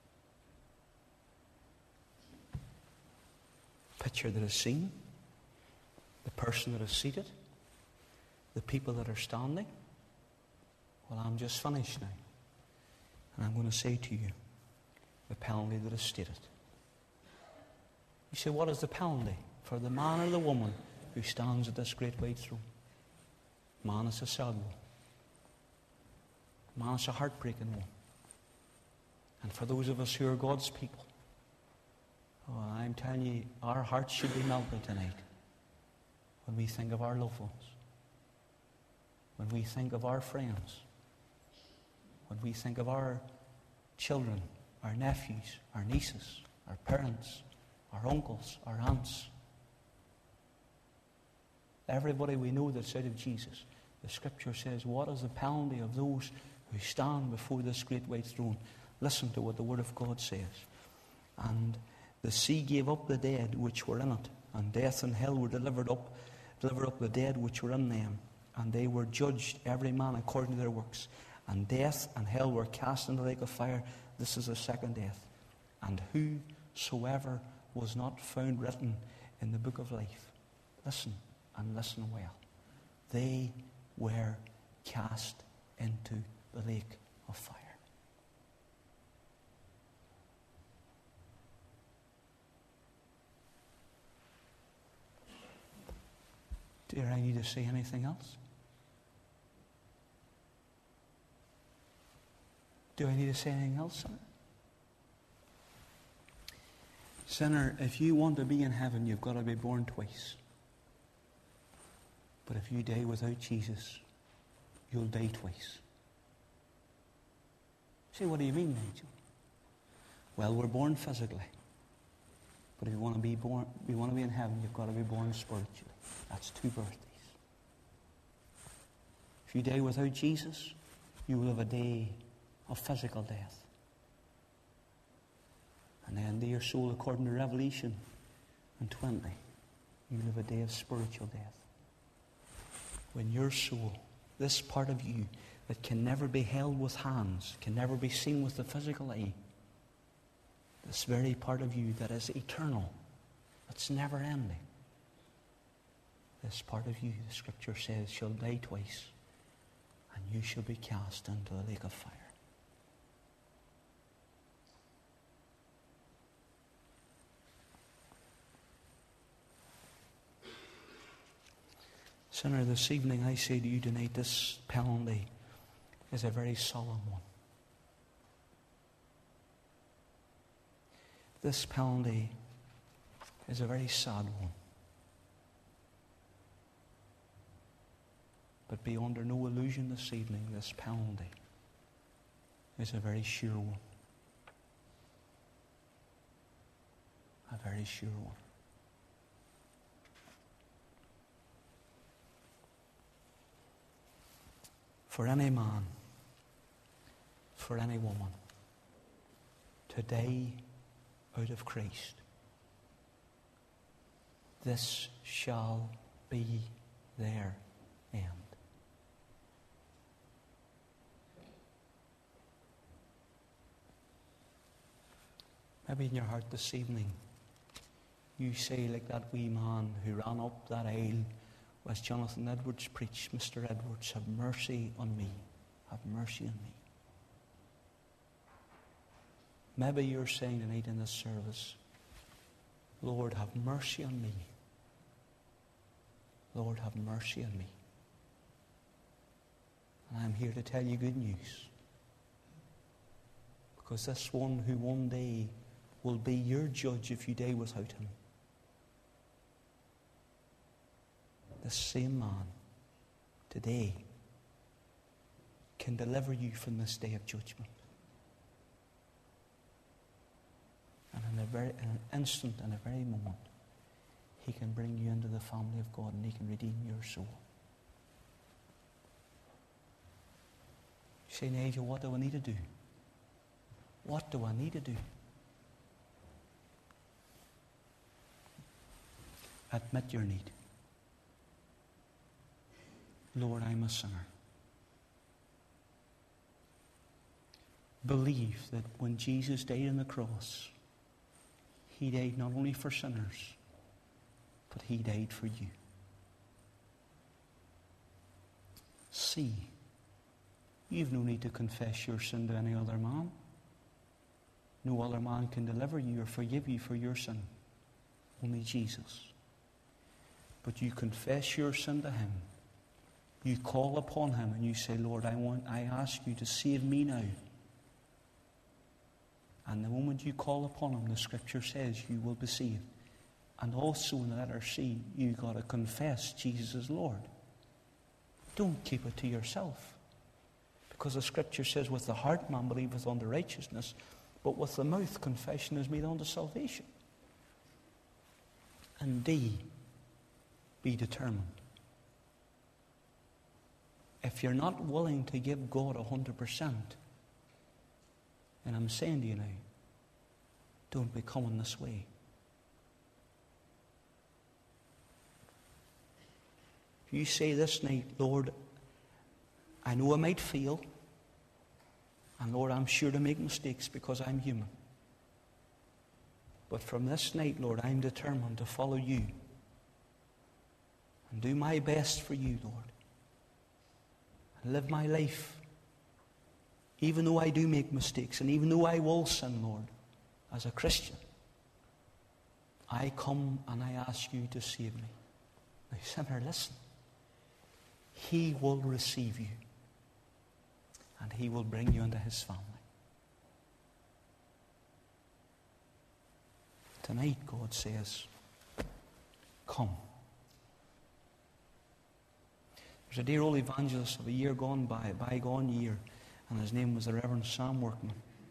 Picture that is seen, the person that is seated, the people that are standing. Well, I'm just finished now. And I'm going to say to you the penalty that is stated. You say, what is the penalty for the man or the woman who stands at this great white throne? Man, it's a sad one. Man, it's a heartbreaking one. And for those of us who are God's people, oh, I'm telling you, our hearts should be melted tonight when we think of our loved ones, when we think of our friends, when we think of our children, our nephews, our nieces, our parents, our uncles, our aunts, everybody we know that's out of Jesus. The Scripture says, what is the penalty of those who stand before this great white throne? Listen to what the Word of God says. And the sea gave up the dead which were in it, and death and hell were delivered up, delivered up the dead which were in them, and they were judged every man according to their works. And death and hell were cast into the lake of fire. This is the second death. And whosoever was not found written in the book of life, listen and listen well, they were cast into the lake of fire. Do I need to say anything else? Do I need to say anything else, sinner? Sinner, if you want to be in heaven, you've got to be born twice. But if you die without Jesus, you'll die twice. Say, what do you mean, Nigel? Well, we're born physically. But if you want to be born, you want to be in heaven, you've got to be born spiritually. That's two birthdays. If you die without Jesus, you will have a day of physical death. And then to your soul, according to Revelation and twenty, you live a day of spiritual death. When your soul, this part of you that can never be held with hands, can never be seen with the physical eye, this very part of you that is eternal, that's never ending, this part of you, the Scripture says, shall die twice, and you shall be cast into the lake of fire. Sinner, this evening I say to you tonight, this penalty is a very solemn one. This penalty is a very sad one. But be under no illusion this evening, this penalty is a very sure one. A very sure one. For any man, for any woman, to die out of Christ, this shall be their end. Maybe in your heart this evening, you say like that wee man who ran up that aisle as Jonathan Edwards preached, Mister Edwards, have mercy on me. Have mercy on me. Maybe you're saying tonight in this service, Lord, have mercy on me. Lord, have mercy on me. And I'm here to tell you good news. Because this one who one day will be your judge if you die without him, this same man today can deliver you from this day of judgment. And in a very in an instant, in a very moment, he can bring you into the family of God and he can redeem your soul. You say, Nigel, what do I need to do? What do I need to do? Admit your need. Lord, I'm a sinner. Believe that when Jesus died on the cross, he died not only for sinners, but he died for you. See, you've no need to confess your sin to any other man. No other man can deliver you or forgive you for your sin. Only Jesus. But you confess your sin to him. You call upon him and you say, Lord, I want, I ask you to save me now. And the moment you call upon him, the scripture says you will be saved. And also in the letter C, you've got to confess Jesus is Lord. Don't keep it to yourself. Because the scripture says, with the heart man believeth unto righteousness, but with the mouth confession is made unto salvation. And D, be determined. If you're not willing to give God a hundred percent, and I'm saying to you now, don't be coming this way. If you say this night, Lord, I know I might fail, and Lord, I'm sure to make mistakes because I'm human. But from this night, Lord, I'm determined to follow you and do my best for you, Lord. And live my life, even though I do make mistakes, and even though I will sin, Lord, as a Christian. I come and I ask you to save me. Now, sinner, listen. He will receive you, and he will bring you into his family. Tonight, God says, come. There's a dear old evangelist of a year gone by, a bygone year, and his name was the Reverend Sam Workman.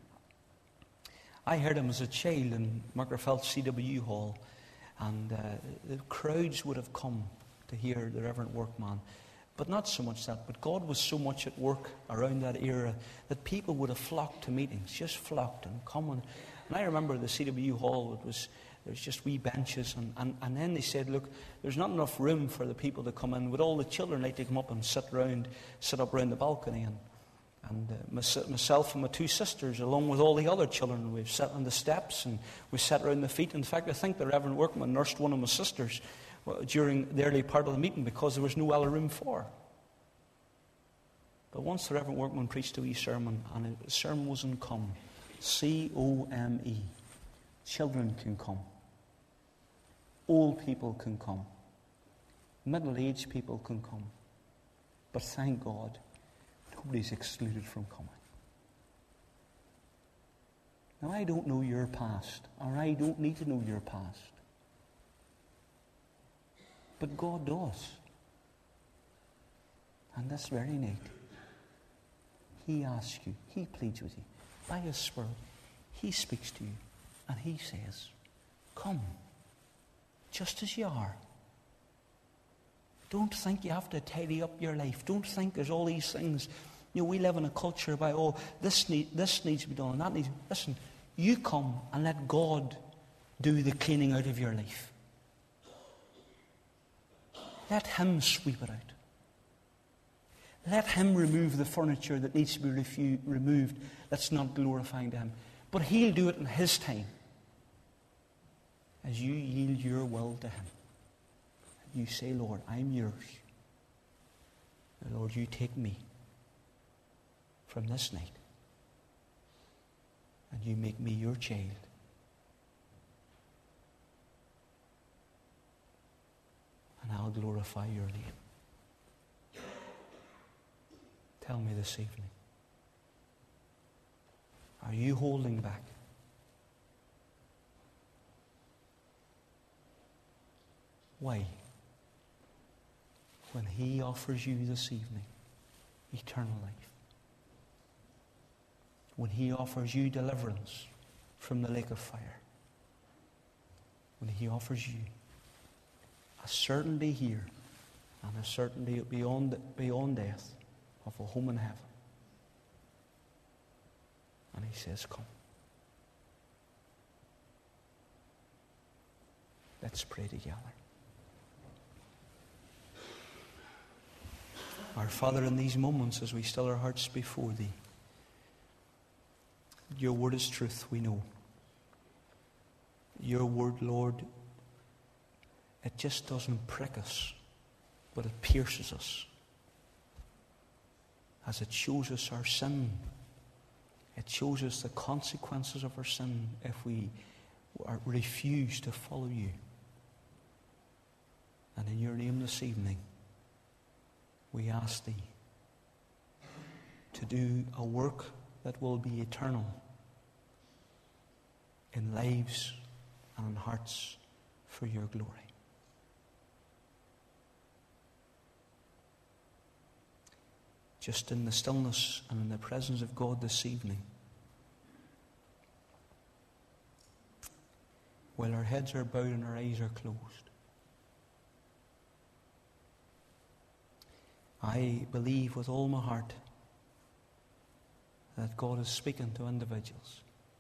I heard him as a child in Muckerfeld C W Hall, and uh, the crowds would have come to hear the Reverend Workman. But not so much that, but God was so much at work around that era that people would have flocked to meetings, just flocked and come. And, and I remember the C W Hall, it was, there was just wee benches, and, and, and then they said, look, there's not enough room for the people to come in. Would all the children like to come up and sit round, sit up round the balcony? And, and uh, myself and my two sisters, along with all the other children, we've sat on the steps and we sat around the feet. In fact, I think the Reverend Workman nursed one of my sisters during the early part of the meeting because there was no other room for her. But once the Reverend Workman preached a wee sermon, and the sermon was on come, C O M E. Children can come. Old people can come. Middle-aged people can come. But thank God, nobody's excluded from coming. Now, I don't know your past, or I don't need to know your past. But God does. And this very night, he asks you, he pleads with you, by his Spirit, he speaks to you, and he says, come, just as you are. Don't think you have to tidy up your life. Don't think there's all these things. You know, we live in a culture by, oh, this, need, this needs to be done, and that needs to be. Listen, you come and let God do the cleaning out of your life. Let him sweep it out. Let him remove the furniture that needs to be refu- removed that's not glorifying to him. But he'll do it in his time. as you yield your will to Him, you say, Lord, I'm yours. And Lord, you take me from this night and you make me your child. And I'll glorify your name. Tell me this evening, are you holding back? Why? When He offers you this evening eternal life, when He offers you deliverance from the lake of fire, when He offers you a certainty here and a certainty beyond, beyond death of a home in heaven, and He says, come. Let's pray together. Our Father, in these moments as we still our hearts before Thee, your word is truth, we know. Your word, Lord, it just doesn't prick us, but it pierces us. As it shows us our sin, it shows us the consequences of our sin if we refuse to follow you. And in your name this evening, we ask Thee to do a work that will be eternal in lives and in hearts for your glory. Just in the stillness and in the presence of God this evening, while our heads are bowed and our eyes are closed, I believe with all my heart that God is speaking to individuals.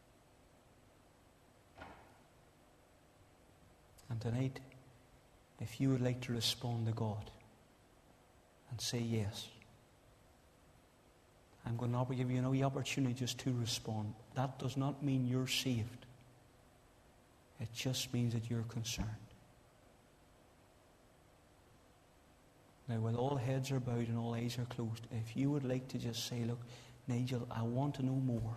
And tonight, if you would like to respond to God and say yes, I'm going to give you an opportunity just to respond. That does not mean you're saved. It just means that you're concerned. Now, while all heads are bowed and all eyes are closed, if you would like to just say, look, Nigel, I want to know more,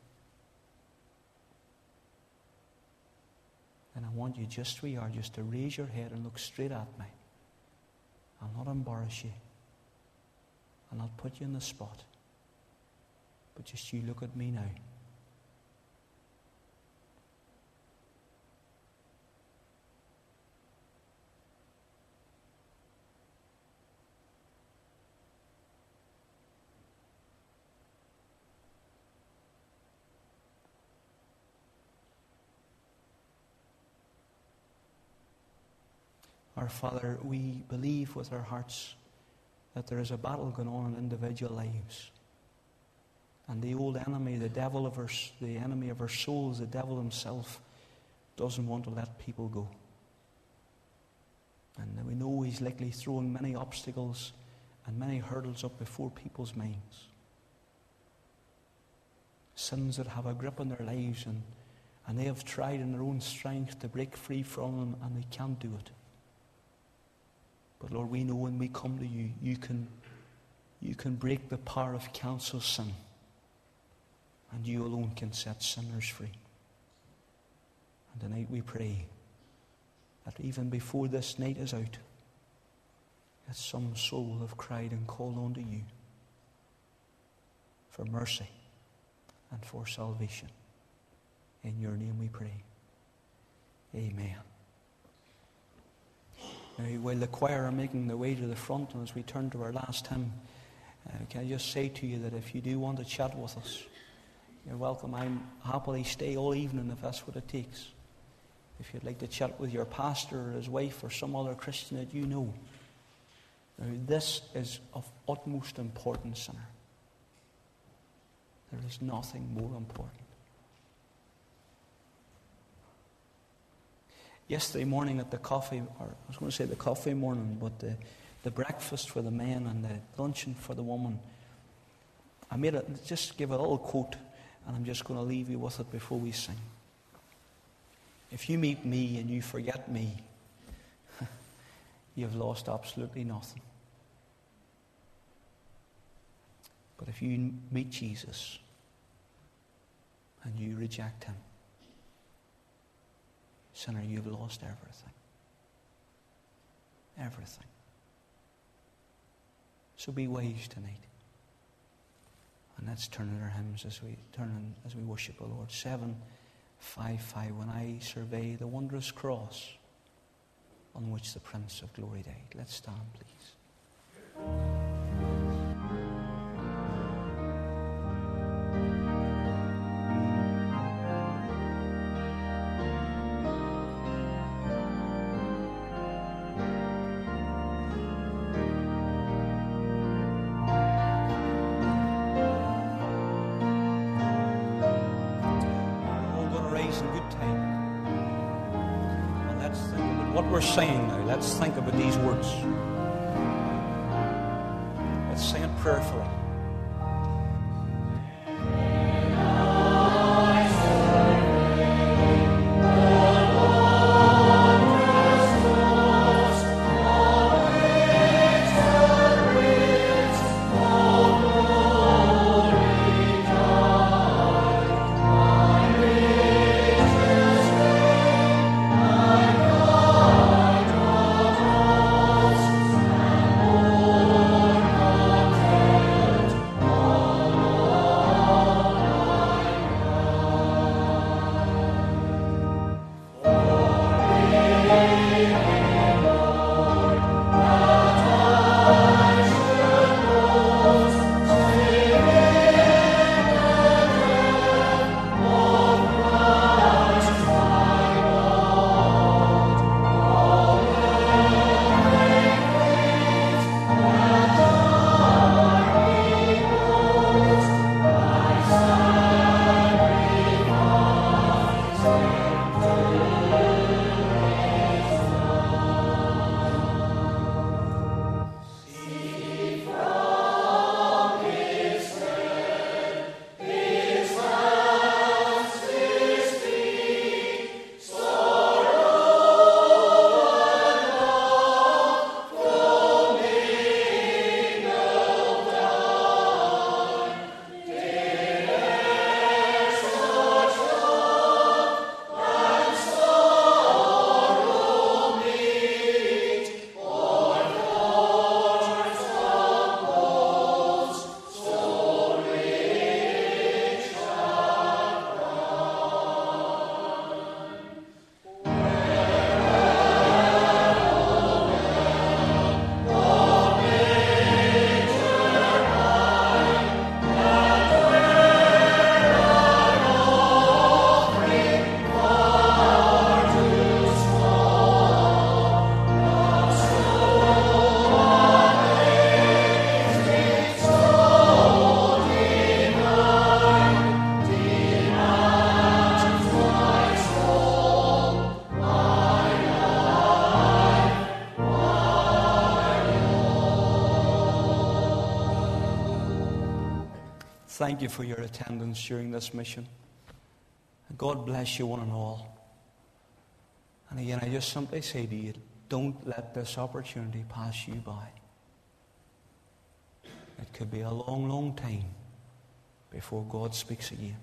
then I want you just where you are, just to raise your head and look straight at me. I'll not embarrass you. I'll not put you in the spot. But just you look at me now. Our Father, we believe with our hearts that there is a battle going on in individual lives. And the old enemy, the devil of our, the enemy of our souls, the devil himself, doesn't want to let people go. And we know he's likely throwing many obstacles and many hurdles up before people's minds. Sins that have a grip on their lives, and, and they have tried in their own strength to break free from them, and they can't do it. But Lord, we know when we come to you, you can, you can break the power of counsel sin. And you alone can set sinners free. And tonight we pray that even before this night is out, that some soul will have cried and called unto you for mercy and for salvation. In your name we pray. Amen. Now, while the choir are making their way to the front, and as we turn to our last hymn, uh, can I just say to you that if you do want to chat with us, you're welcome. I'm happily stay all evening if that's what it takes. If you'd like to chat with your pastor or his wife or some other Christian that you know. Now, this is of utmost importance, sinner. There is nothing more important. Yesterday morning at the coffee, or I was going to say the coffee morning, but the, the breakfast for the men and the luncheon for the woman, I made it, just give a little quote, and I'm just going to leave you with it before we sing. If you meet me and you forget me, you've lost absolutely nothing. But if you meet Jesus and you reject him, sinner, you've lost everything. Everything. So be wise tonight. And let's turn in our hymns as we turn in, as we worship the Lord. seven five five. When I survey the wondrous cross on which the Prince of Glory died. Let's stand, please. We're singing now. Let's think about these words. Let's sing it prayerfully. Thank you for your attendance during this mission. God bless you one and all. And again, I just simply say to you, don't let this opportunity pass you by. It could be a long, long time before God speaks again.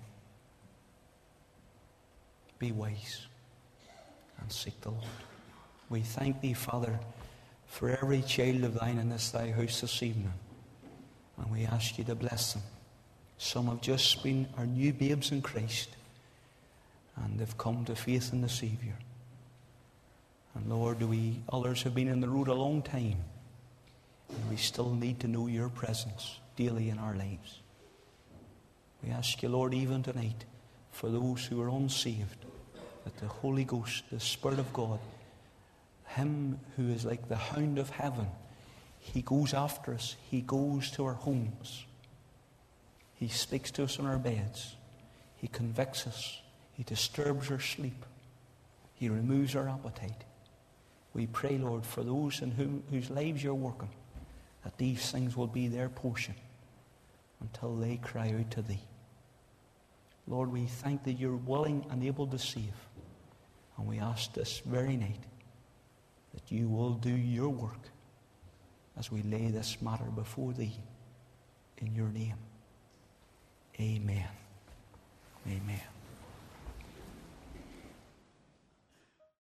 Be wise and seek the Lord. We thank thee, Father, for every child of thine in this thy house this evening. And we ask you to bless them. Some have just been our new babes in Christ, and they've come to faith in the Saviour. And Lord, we others have been in the road a long time, and we still need to know your presence daily in our lives. We ask you, Lord, even tonight, for those who are unsaved, that the Holy Ghost, the Spirit of God, him who is like the hound of heaven, he goes after us. He goes to our homes. He speaks to us in our beds. He convicts us. He disturbs our sleep. He removes our appetite. We pray, Lord, for those in whom, whose lives you're working, that these things will be their portion until they cry out to thee. Lord, we thank that you're willing and able to save. And we ask this very night that you will do your work as we lay this matter before thee in your name. Amen. Amen.